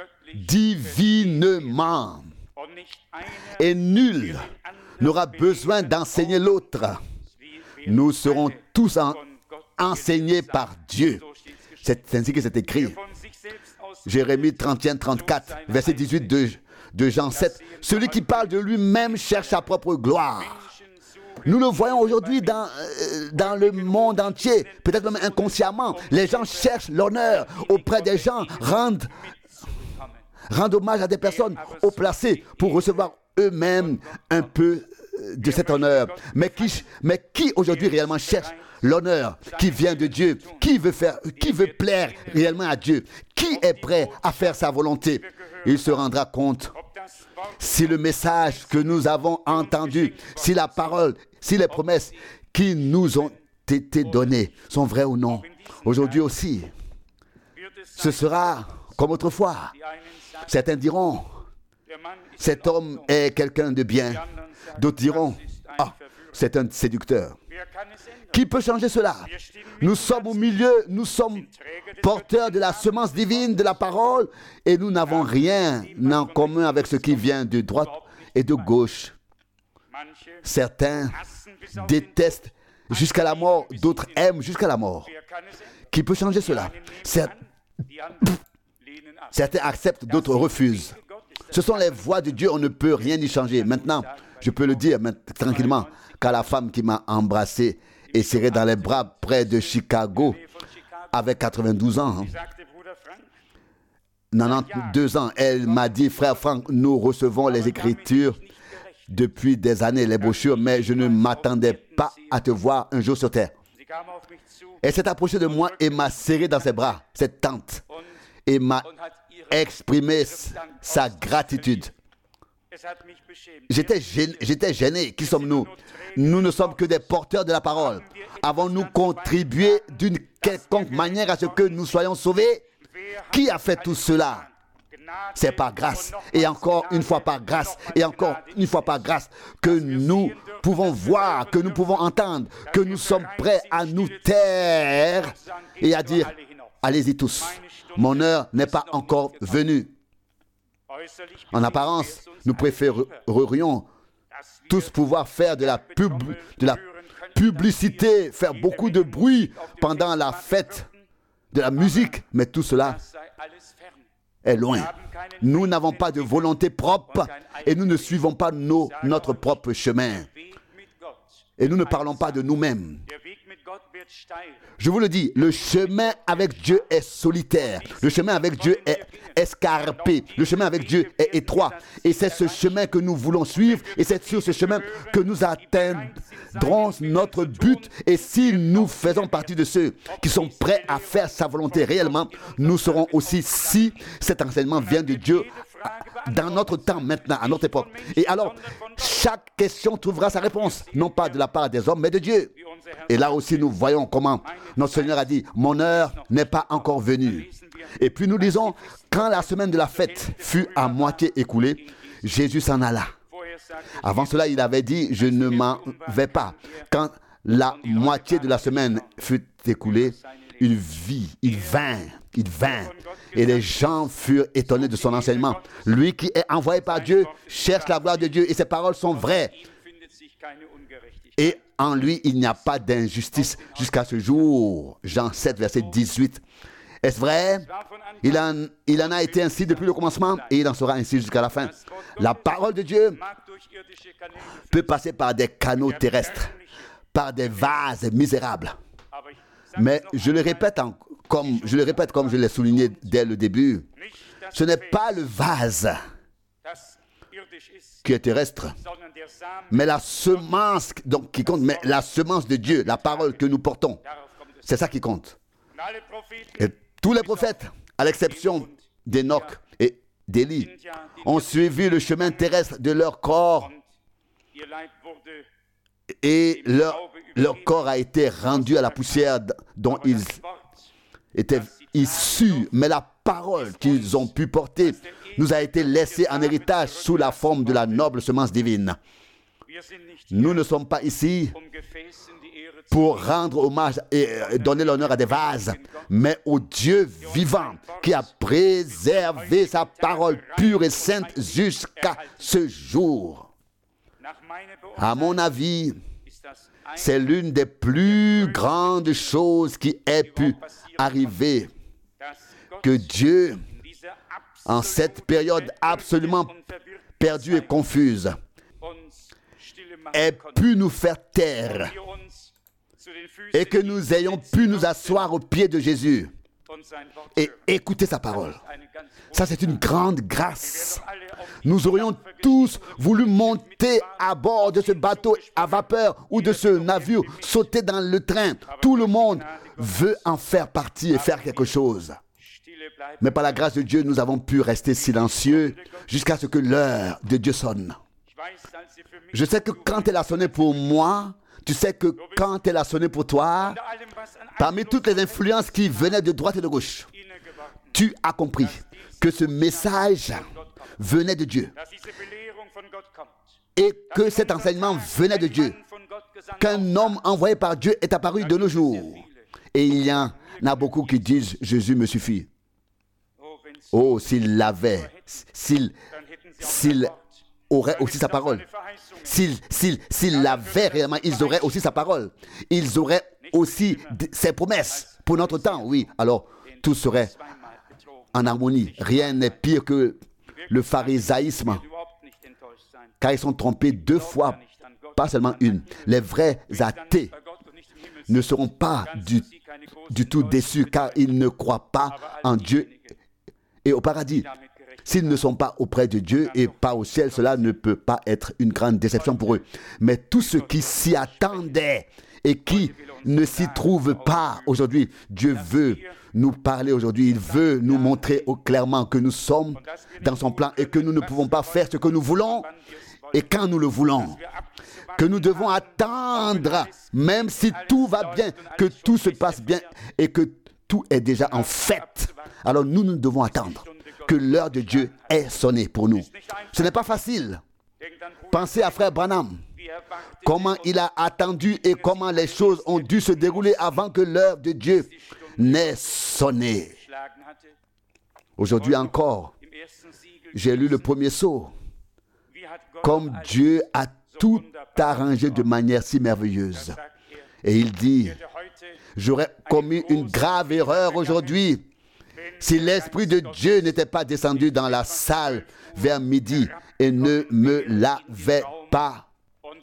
divinement. Et nul n'aura besoin d'enseigner l'autre. Nous serons tous enseignés par Dieu. C'est ainsi que c'est écrit. Jérémie 31, 34, verset 18 de Jean 7. Celui qui parle de lui-même cherche sa propre gloire. Nous le voyons aujourd'hui dans le monde entier, peut-être même inconsciemment. Les gens cherchent l'honneur auprès des gens, rendent hommage à des personnes haut placées pour recevoir eux-mêmes un peu de cet honneur. Mais qui aujourd'hui réellement cherche l'honneur qui vient de Dieu? Qui veut plaire réellement à Dieu? Qui est prêt à faire sa volonté? Il se rendra compte si le message que nous avons entendu, si la parole, si les promesses qui nous ont été données sont vraies ou non. Aujourd'hui aussi, ce sera comme autrefois. Certains diront, cet homme est quelqu'un de bien. D'autres diront, c'est un séducteur. Qui peut changer cela? Nous sommes au milieu, nous sommes porteurs de la semence divine, de la parole, et nous n'avons rien en commun avec ce qui vient de droite et de gauche. Certains détestent jusqu'à la mort, d'autres aiment jusqu'à la mort. Qui peut changer cela? Certains acceptent, d'autres refusent. Ce sont les voies de Dieu, on ne peut rien y changer. Maintenant, je peux le dire tranquillement, car la femme qui m'a embrassé et serré dans les bras près de Chicago, avec 92 ans, 92 ans, elle m'a dit, frère Franck, nous recevons les Écritures depuis des années, les brochures, mais je ne m'attendais pas à te voir un jour sur terre. Elle s'est approchée de moi et m'a serré dans ses bras, cette tante, et m'a exprimé sa gratitude. J'étais gêné. Qui sommes-nous? Nous ne sommes que des porteurs de la parole. Avons-nous contribué d'une quelconque manière à ce que nous soyons sauvés? Qui a fait tout cela? C'est par grâce, et encore une fois par grâce, et encore une fois par grâce, que nous pouvons voir, que nous pouvons entendre, que nous sommes prêts à nous taire et à dire, allez-y tous, mon heure n'est pas encore venue. En apparence, nous préférerions tous pouvoir faire de la publicité, faire beaucoup de bruit pendant la fête de la musique, mais tout cela est loin. Nous n'avons pas de volonté propre et nous ne suivons pas notre propre chemin. Et nous ne parlons pas de nous-mêmes. Je vous le dis, le chemin avec Dieu est solitaire. Le chemin avec Dieu est escarpé. Le chemin avec Dieu est étroit. Et c'est ce chemin que nous voulons suivre. Et c'est sur ce chemin que nous atteindrons notre but. Et si nous faisons partie de ceux qui sont prêts à faire sa volonté réellement, nous serons aussi, si cet enseignement vient de Dieu, dans notre temps maintenant, à notre époque. Et alors, chaque question trouvera sa réponse, non pas de la part des hommes, mais de Dieu. Et là aussi, nous voyons comment notre Seigneur a dit, mon heure n'est pas encore venue. Et puis nous lisons, quand la semaine de la fête fut à moitié écoulée, Jésus s'en alla. Avant cela, il avait dit, je ne m'en vais pas. Quand la moitié de la semaine fut écoulée, il vint. Et les gens furent étonnés de son enseignement. Lui qui est envoyé par Dieu cherche la gloire de Dieu et ses paroles sont vraies. Et en lui, il n'y a pas d'injustice jusqu'à ce jour. Jean 7, verset 18. Est-ce vrai? Il en a été ainsi depuis le commencement et il en sera ainsi jusqu'à la fin. La parole de Dieu peut passer par des canaux terrestres, par des vases misérables. Mais je le répète comme je l'ai souligné dès le début, ce n'est pas le vase qui est terrestre, mais la semence qui compte, mais la semence de Dieu, la parole que nous portons, c'est ça qui compte. Et tous les prophètes, à l'exception d'Enoch et d'Élie, ont suivi le chemin terrestre de leur corps et leur corps a été rendu à la poussière dont ils étaient issus, mais la parole qu'ils ont pu porter nous a été laissée en héritage sous la forme de la noble semence divine. Nous ne sommes pas ici pour rendre hommage et donner l'honneur à des vases, mais au Dieu vivant qui a préservé sa parole pure et sainte jusqu'à ce jour. À mon avis, c'est l'une des plus grandes choses qui ait pu arriver, que Dieu, en cette période absolument perdue et confuse, ait pu nous faire taire et que nous ayons pu nous asseoir aux pieds de Jésus et écouter sa parole. Ça, c'est une grande grâce. Nous aurions tous voulu monter à bord de ce bateau à vapeur ou de ce navire, sauter dans le train. Tout le monde veut en faire partie et faire quelque chose. Mais par la grâce de Dieu, nous avons pu rester silencieux jusqu'à ce que l'heure de Dieu sonne. Je sais que quand elle a sonné pour moi, tu sais que quand elle a sonné pour toi, parmi toutes les influences qui venaient de droite et de gauche, tu as compris que ce message venait de Dieu et que cet enseignement venait de Dieu, qu'un homme envoyé par Dieu est apparu de nos jours. Et il y en a beaucoup qui disent « Jésus me suffit ». Oh, s'il l'avait, s'il aurait aussi sa parole. S'il l'avait réellement, ils auraient aussi sa parole. Ils auraient aussi ses promesses pour notre temps, oui. Alors, tout serait en harmonie. Rien n'est pire que le pharisaïsme, car ils sont trompés 2 fois, pas seulement une. Les vrais athées ne seront pas du tout déçus, car ils ne croient pas en Dieu et au paradis. S'ils ne sont pas auprès de Dieu et pas au ciel, cela ne peut pas être une grande déception pour eux. Mais tous ceux qui s'y attendaient et qui ne s'y trouvent pas aujourd'hui, Dieu veut nous parler aujourd'hui. Il veut nous montrer clairement que nous sommes dans son plan et que nous ne pouvons pas faire ce que nous voulons et quand nous le voulons. Que nous devons attendre, même si tout va bien, que tout se passe bien et que tout est déjà en fait. Alors nous devons attendre que l'heure de Dieu ait sonné pour nous. Ce n'est pas facile. Pensez à frère Branham. Comment il a attendu et comment les choses ont dû se dérouler avant que l'heure de Dieu n'ait sonné. Aujourd'hui encore, j'ai lu le premier sceau. Comme Dieu a tout arrangé de manière si merveilleuse. Et il dit, j'aurais commis une grave erreur aujourd'hui si l'Esprit de Dieu n'était pas descendu dans la salle vers midi et ne me l'avait pas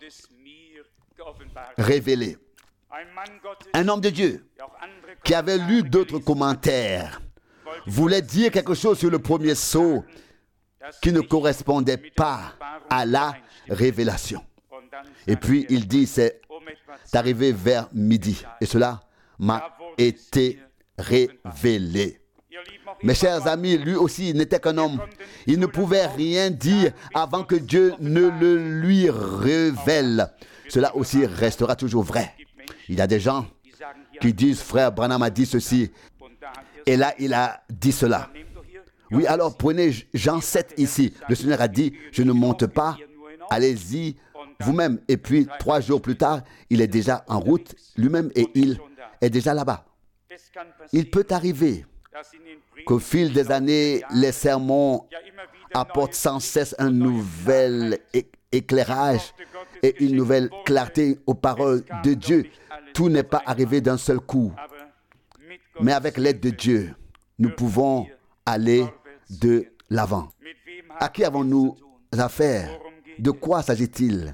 révélé. Un homme de Dieu qui avait lu d'autres commentaires voulait dire quelque chose sur le premier sceau qui ne correspondait pas à la révélation. Et puis il dit, c'est arrivé vers midi et cela m'a été révélé. Mes chers amis, lui aussi n'était qu'un homme. Il ne pouvait rien dire avant que Dieu ne le lui révèle. Cela aussi restera toujours vrai. Il y a des gens qui disent, frère Branham a dit ceci, et là il a dit cela. Oui, alors prenez Jean 7 ici. Le Seigneur a dit, je ne monte pas, allez-y vous-même. Et puis 3 jours plus tard, il est déjà en route lui-même et il est déjà là-bas. Il peut arriver qu'au fil des années, les sermons apportent sans cesse un nouvel éclairage et une nouvelle clarté aux paroles de Dieu. Tout n'est pas arrivé d'un seul coup. Mais avec l'aide de Dieu, nous pouvons aller de l'avant. À qui avons-nous affaire? De quoi s'agit-il?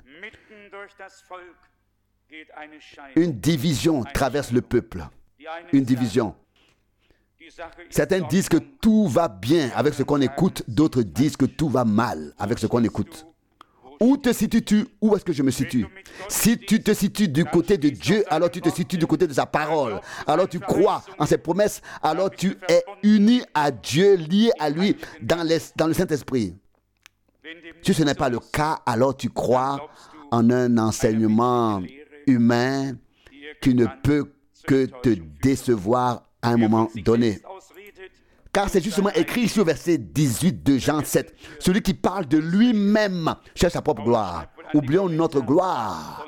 Une division traverse le peuple. Une division. Certains disent que tout va bien avec ce qu'on écoute, d'autres disent que tout va mal avec ce qu'on écoute. Où te situes-tu? Où est-ce que je me situe? Si tu te situes du côté de Dieu, alors tu te situes du côté de sa parole. Alors tu crois en ses promesses, alors tu es uni à Dieu, lié à lui dans le Saint-Esprit. Si ce n'est pas le cas, alors tu crois en un enseignement humain qui ne peut que te décevoir à un moment donné. Car c'est justement écrit ici au verset 18 de Jean 7. Celui qui parle de lui-même cherche sa propre gloire. Oublions notre gloire.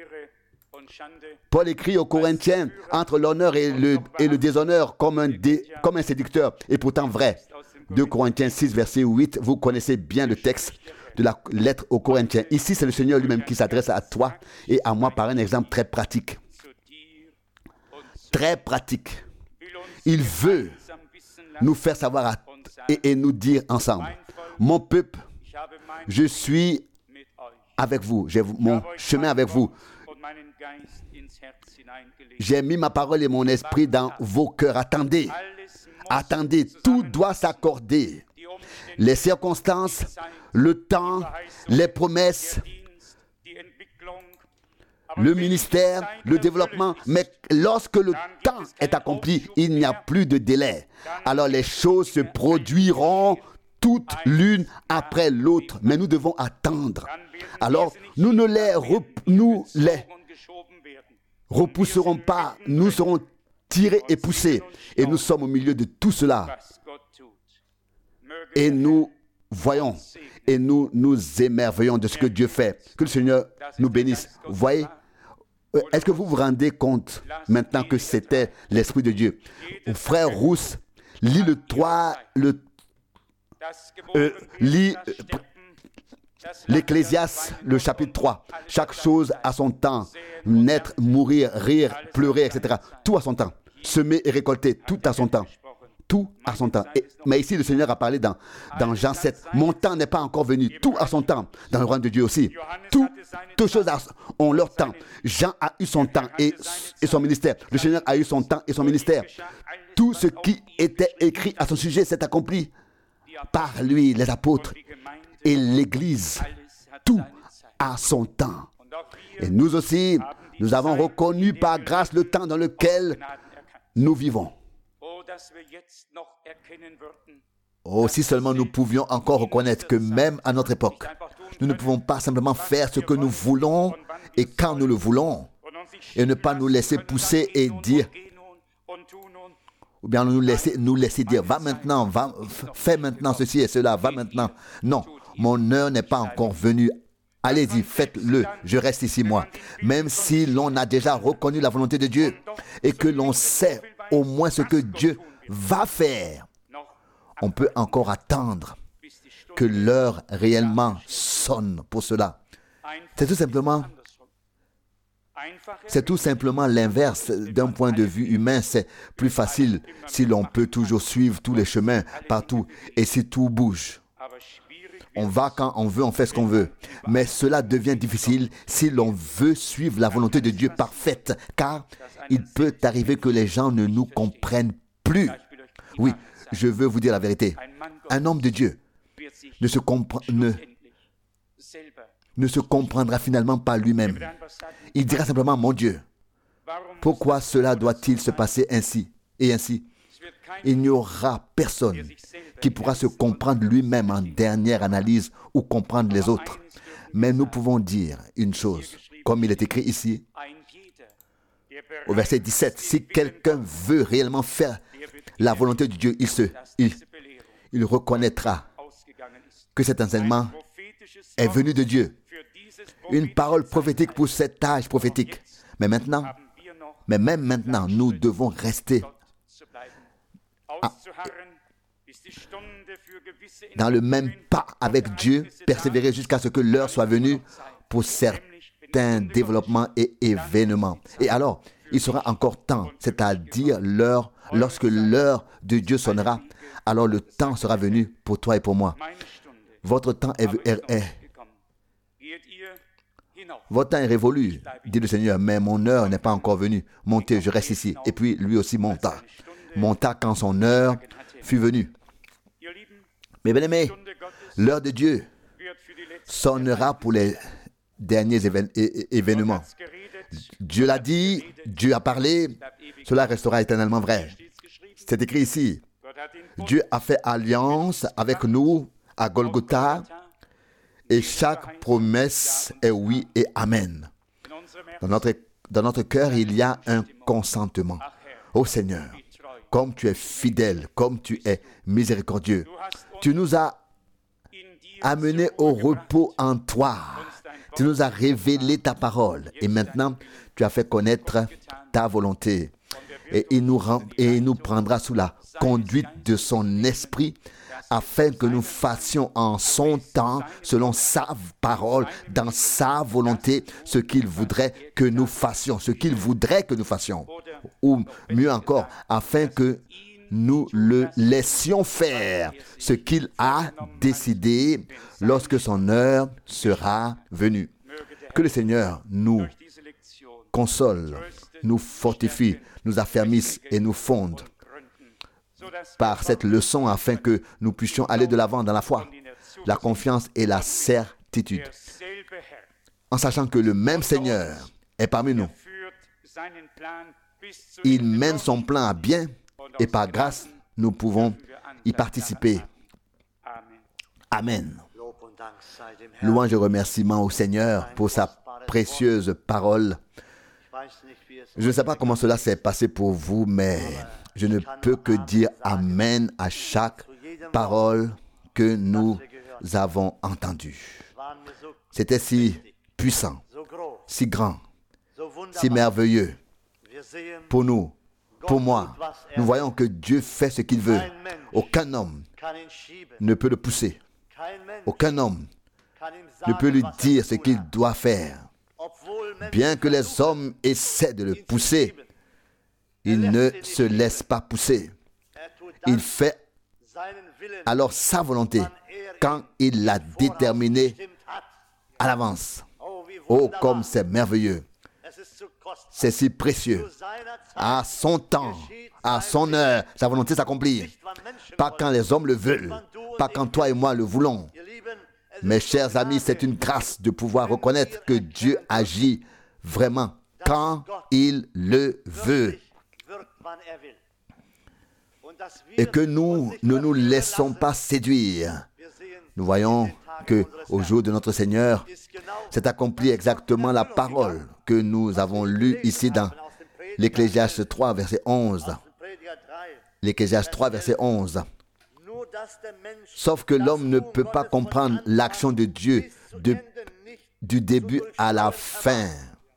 Paul écrit aux Corinthiens, entre l'honneur et le déshonneur comme un séducteur, et pourtant vrai. 2 Corinthiens 6, verset 8, vous connaissez bien le texte de la lettre aux Corinthiens. Ici, c'est le Seigneur lui-même qui s'adresse à toi et à moi par un exemple très pratique. Très pratique. Il veut nous faire savoir et nous dire ensemble, mon peuple, je suis avec vous, j'ai mon chemin avec vous. J'ai mis ma parole et mon esprit dans vos cœurs. Attendez, attendez, tout doit s'accorder. Les circonstances, le temps, les promesses, le ministère, le développement. Mais lorsque le temps est accompli, il n'y a plus de délai. Alors les choses se produiront toutes l'une après l'autre. Mais nous devons attendre. Alors nous ne les repousserons pas. Nous serons tirés et poussés. Et nous sommes au milieu de tout cela. Et nous voyons et nous nous émerveillons de ce que Dieu fait. Que le Seigneur nous bénisse. Vous voyez, est-ce que vous vous rendez compte maintenant que c'était l'Esprit de Dieu? Frère Rousse, lis le 3, lis l'Ecclésiaste, le chapitre 3. Chaque chose a son temps. Naître, mourir, rire, pleurer, etc. Tout a son temps. Semer et récolter, tout a son temps. Tout a son temps. Mais ici, le Seigneur a parlé dans Jean 7. Mon temps n'est pas encore venu. Tout a son temps. Dans le royaume de Dieu aussi. Toutes choses ont leur temps. Jean a eu son temps et son ministère. Le Seigneur a eu son temps et son ministère. Tout ce qui était écrit à son sujet s'est accompli par lui, les apôtres et l'Église. Tout a son temps. Et nous aussi, nous avons reconnu par grâce le temps dans lequel nous vivons. Oh, si seulement nous pouvions encore reconnaître que même à notre époque, nous ne pouvons pas simplement faire ce que nous voulons et quand nous le voulons, et ne pas nous laisser pousser et dire, ou bien nous laisser dire, va maintenant, fais maintenant ceci et cela, va maintenant. Non, mon heure n'est pas encore venue. Allez-y, faites-le, je reste ici moi. Même si l'on a déjà reconnu la volonté de Dieu et que l'on sait au moins ce que Dieu va faire, on peut encore attendre que l'heure réellement sonne pour cela. C'est tout simplement l'inverse. D'un point de vue humain, c'est plus facile si l'on peut toujours suivre tous les chemins partout et si tout bouge. On va quand on veut, on fait ce qu'on veut. Mais cela devient difficile si l'on veut suivre la volonté de Dieu parfaite, car il peut arriver que les gens ne nous comprennent plus. Oui, je veux vous dire la vérité. Un homme de Dieu ne se comprendra finalement pas lui-même. Il dira simplement, mon Dieu, pourquoi cela doit-il se passer ainsi et ainsi? Il n'y aura personne qui pourra se comprendre lui-même en dernière analyse ou comprendre les autres. Mais nous pouvons dire une chose, comme il est écrit ici, au verset 17, si quelqu'un veut réellement faire la volonté de Dieu, il reconnaîtra que cet enseignement est venu de Dieu. Une parole prophétique pour cet âge prophétique. Mais même maintenant, nous devons rester dans le même pas avec Dieu, persévérer jusqu'à ce que l'heure soit venue pour certains développements et événements. Et alors, il sera encore temps, c'est-à-dire l'heure, lorsque l'heure de Dieu sonnera, alors le temps sera venu pour toi et pour moi. Votre temps est révolu, dit le Seigneur, mais mon heure n'est pas encore venue. Montez, je reste ici. Et puis lui aussi monta quand son heure fut venue. Mes bien-aimés, l'heure de Dieu sonnera pour les derniers événements. Dieu l'a dit, Dieu a parlé, cela restera éternellement vrai. C'est écrit ici. Dieu a fait alliance avec nous à Golgotha et chaque promesse est oui et amen. Dans notre cœur, il y a un consentement. Ô Seigneur, comme tu es fidèle, comme tu es miséricordieux. Tu nous as amenés au repos en toi. Tu nous as révélé ta parole. Et maintenant, tu as fait connaître ta volonté. Et il nous prendra sous la conduite de son esprit afin que nous fassions en son temps, selon sa parole, dans sa volonté, ce qu'il voudrait que nous fassions, ou mieux encore, afin que nous le laissions faire ce qu'il a décidé lorsque son heure sera venue. Que le Seigneur nous console, nous fortifie, nous affermisse et nous fonde par cette leçon afin que nous puissions aller de l'avant dans la foi, la confiance et la certitude, en sachant que le même Seigneur est parmi nous. Il mène son plan à bien et par grâce, nous pouvons y participer. Amen. Louange et remerciement au Seigneur pour sa précieuse parole. Je ne sais pas comment cela s'est passé pour vous, mais je ne peux que dire Amen à chaque parole que nous avons entendue. C'était si puissant, si grand, si merveilleux pour nous, pour moi. Nous voyons que Dieu fait ce qu'il veut. Aucun homme ne peut le pousser. Aucun homme ne peut lui dire ce qu'il doit faire. Bien que les hommes essaient de le pousser, il ne se laisse pas pousser. Il fait alors sa volonté quand il l'a déterminée à l'avance. Oh, comme c'est merveilleux. C'est si précieux. À son temps, à son heure, sa volonté s'accomplit. Pas quand les hommes le veulent, pas quand toi et moi le voulons. Mes chers amis, c'est une grâce de pouvoir reconnaître que Dieu agit vraiment quand il le veut. Et que nous ne nous laissons pas séduire. Nous voyons qu'au jour de notre Seigneur, s'est accomplie exactement la parole que nous avons lue ici dans l'Ecclésiaste 3, verset 11. L'Ecclésiaste 3, verset 11. Sauf que l'homme ne peut pas comprendre l'action de Dieu du début à la fin.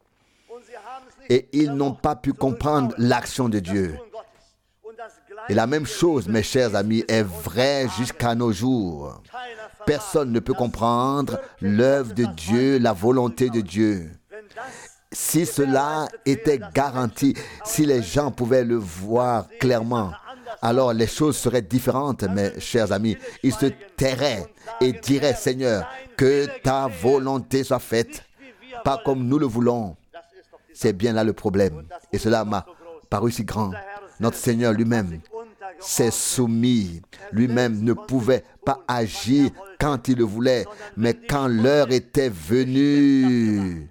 Et ils n'ont pas pu comprendre l'action de Dieu. Et la même chose, mes chers amis, est vraie jusqu'à nos jours. Personne ne peut comprendre l'œuvre de Dieu, la volonté de Dieu. Si cela était garanti, si les gens pouvaient le voir clairement, alors les choses seraient différentes, mes chers amis. Ils se tairaient et diraient, Seigneur, que ta volonté soit faite, pas comme nous le voulons. C'est bien là le problème. Et cela m'a paru si grand. Notre Seigneur lui-même s'est soumis. Lui-même ne pouvait pas agir quand il le voulait, mais quand l'heure était venue.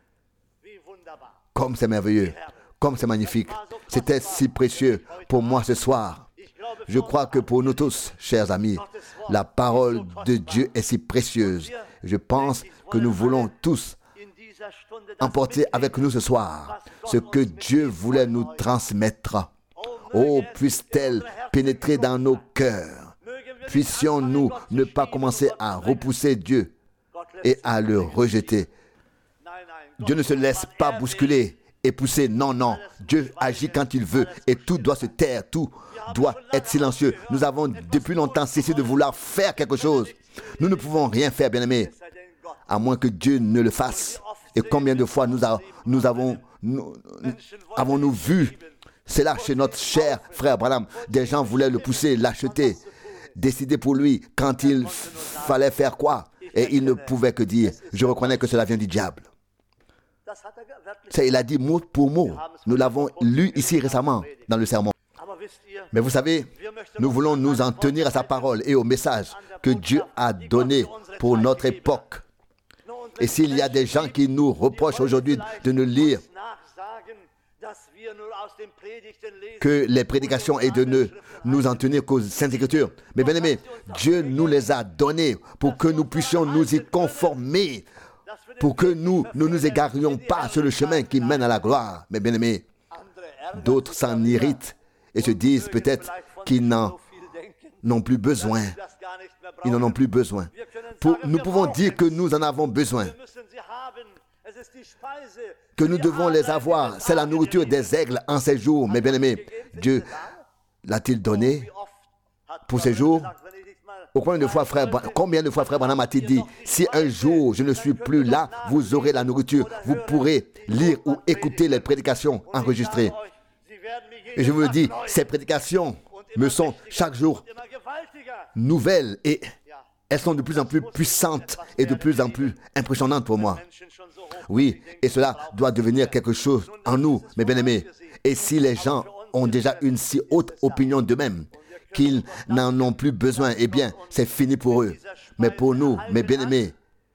Comme c'est merveilleux, comme c'est magnifique. C'était si précieux pour moi ce soir. Je crois que pour nous tous, chers amis, la parole de Dieu est si précieuse. Je pense que nous voulons tous emporter avec nous ce soir ce que Dieu voulait nous transmettre. Oh, puisse-t-elle pénétrer dans nos cœurs. Puissions-nous ne pas commencer à repousser Dieu et à le rejeter. Dieu ne se laisse pas bousculer et pousser. Non, non. Dieu agit quand il veut et tout doit se taire, tout doit être silencieux. Nous avons depuis longtemps cessé de vouloir faire quelque chose. Nous ne pouvons rien faire, bien-aimés, à moins que Dieu ne le fasse. Et combien de fois avons-nous vu cela chez notre cher frère Branham? Des gens voulaient le pousser, l'acheter, décider pour lui quand il fallait faire quoi. Et il ne pouvait que dire, je reconnais que cela vient du diable. Il a dit mot pour mot. Nous l'avons lu ici récemment dans le sermon. Mais vous savez, nous voulons nous en tenir à sa parole et au message que Dieu a donné pour notre époque. Et s'il y a des gens qui nous reprochent aujourd'hui de ne lire que les prédications et de ne nous en tenir qu'aux Saintes Écritures, mais bien aimés, Dieu nous les a donnés pour que nous puissions nous y conformer, pour que nous ne nous égarions pas sur le chemin qui mène à la gloire. Mais bien aimés, d'autres s'en irritent et se disent peut-être qu'ils n'en ont plus besoin. Ils n'en ont plus besoin. Nous pouvons dire que nous en avons besoin, que nous devons les avoir. C'est la nourriture des aigles en ces jours. Mes bien-aimés, Dieu l'a-t-il donné pour ces jours? Combien de fois frère Branham a-t-il dit, si un jour je ne suis plus là, vous aurez la nourriture, vous pourrez lire ou écouter les prédications enregistrées. Et je vous dis, ces prédications me sont chaque jour nouvelles et elles sont de plus en plus puissantes et de plus en plus impressionnantes pour moi. Oui, et cela doit devenir quelque chose en nous, mes bien-aimés. Et si les gens ont déjà une si haute opinion d'eux-mêmes qu'ils n'en ont plus besoin, eh bien, c'est fini pour eux. Mais pour nous, mes bien-aimés,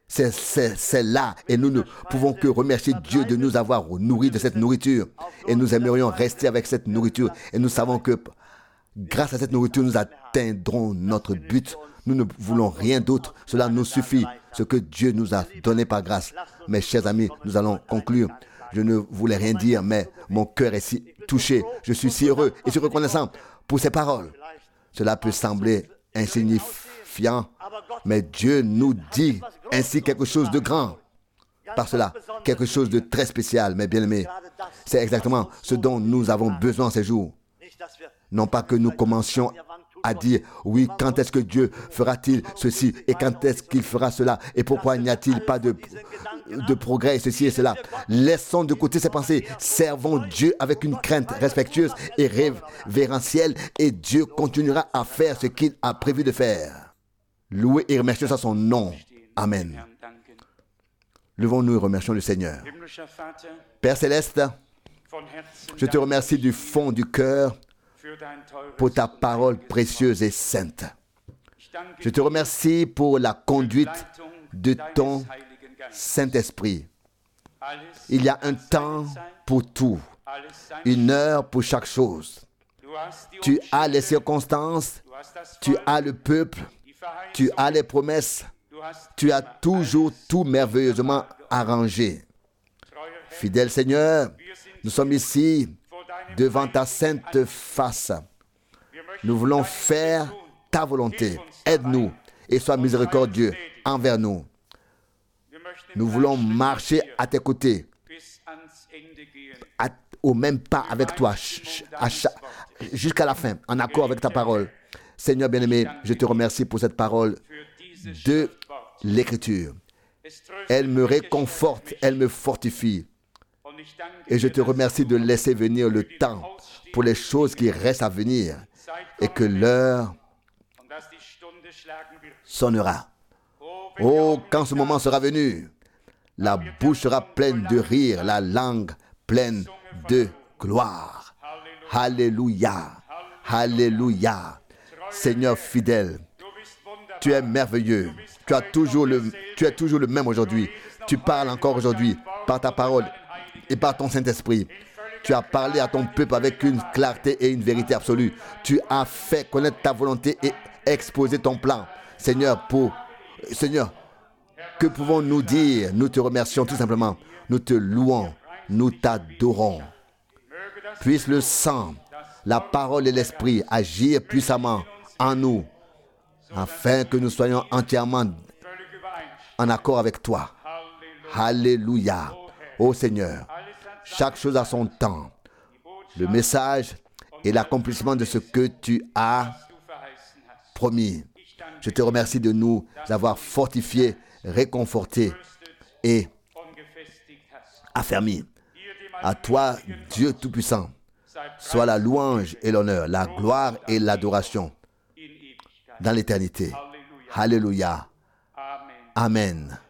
c'est là. Et nous ne pouvons que remercier Dieu de nous avoir nourris de cette nourriture. Et nous aimerions rester avec cette nourriture. Et nous savons que grâce à cette nourriture, nous atteindrons notre but. Nous ne voulons rien d'autre. Cela nous suffit, ce que Dieu nous a donné par grâce. Mes chers amis, nous allons conclure. Je ne voulais rien dire, mais mon cœur est si touché. Je suis si heureux et si reconnaissant pour ces paroles. Cela peut sembler insignifiant, mais Dieu nous dit ainsi quelque chose de grand. Par cela, quelque chose de très spécial, mes bien-aimés. C'est exactement ce dont nous avons besoin ces jours. Non pas que nous commencions à dire, oui, quand est-ce que Dieu fera-t-il ceci et quand est-ce qu'il fera cela et pourquoi n'y a-t-il pas de progrès et ceci et cela. Laissons de côté ces pensées, servons Dieu avec une crainte respectueuse et révérentielle et Dieu continuera à faire ce qu'il a prévu de faire. Louez et remerciez à son nom. Amen. Levons-nous et remercions le Seigneur. Père Céleste, je te remercie du fond du cœur pour ta parole précieuse et sainte. Je te remercie pour la conduite de ton Saint-Esprit. Il y a un temps pour tout, une heure pour chaque chose. Tu as les circonstances, tu as le peuple, tu as les promesses, tu as toujours tout merveilleusement arrangé. Fidèle Seigneur, nous sommes ici devant ta sainte face. Nous voulons faire ta volonté. Aide-nous et sois miséricordieux envers nous. Nous voulons marcher à tes côtés, au même pas avec toi, jusqu'à la fin, en accord avec ta parole. Seigneur bien-aimé, je te remercie pour cette parole de l'Écriture. Elle me réconforte, elle me fortifie. Et je te remercie de laisser venir le temps pour les choses qui restent à venir et que l'heure sonnera. Oh, quand ce moment sera venu, la bouche sera pleine de rire, la langue pleine de gloire. Alléluia, alléluia. Seigneur fidèle, tu es merveilleux. Tu es toujours le même aujourd'hui. Tu parles encore aujourd'hui par ta parole et par ton Saint-Esprit. Tu as parlé à ton peuple avec une clarté et une vérité absolue. Tu as fait connaître ta volonté et exposé ton plan. Seigneur, que pouvons-nous dire? Nous te remercions tout simplement. Nous te louons. Nous t'adorons. Puisse le sang, la parole et l'esprit agir puissamment en nous, afin que nous soyons entièrement en accord avec toi. Alléluia. Ô Seigneur, chaque chose a son temps. Le message et l'accomplissement de ce que tu as promis. Je te remercie de nous avoir fortifiés, réconfortés et affermis. À toi, Dieu Tout-Puissant, soit la louange et l'honneur, la gloire et l'adoration dans l'éternité. Alléluia. Amen.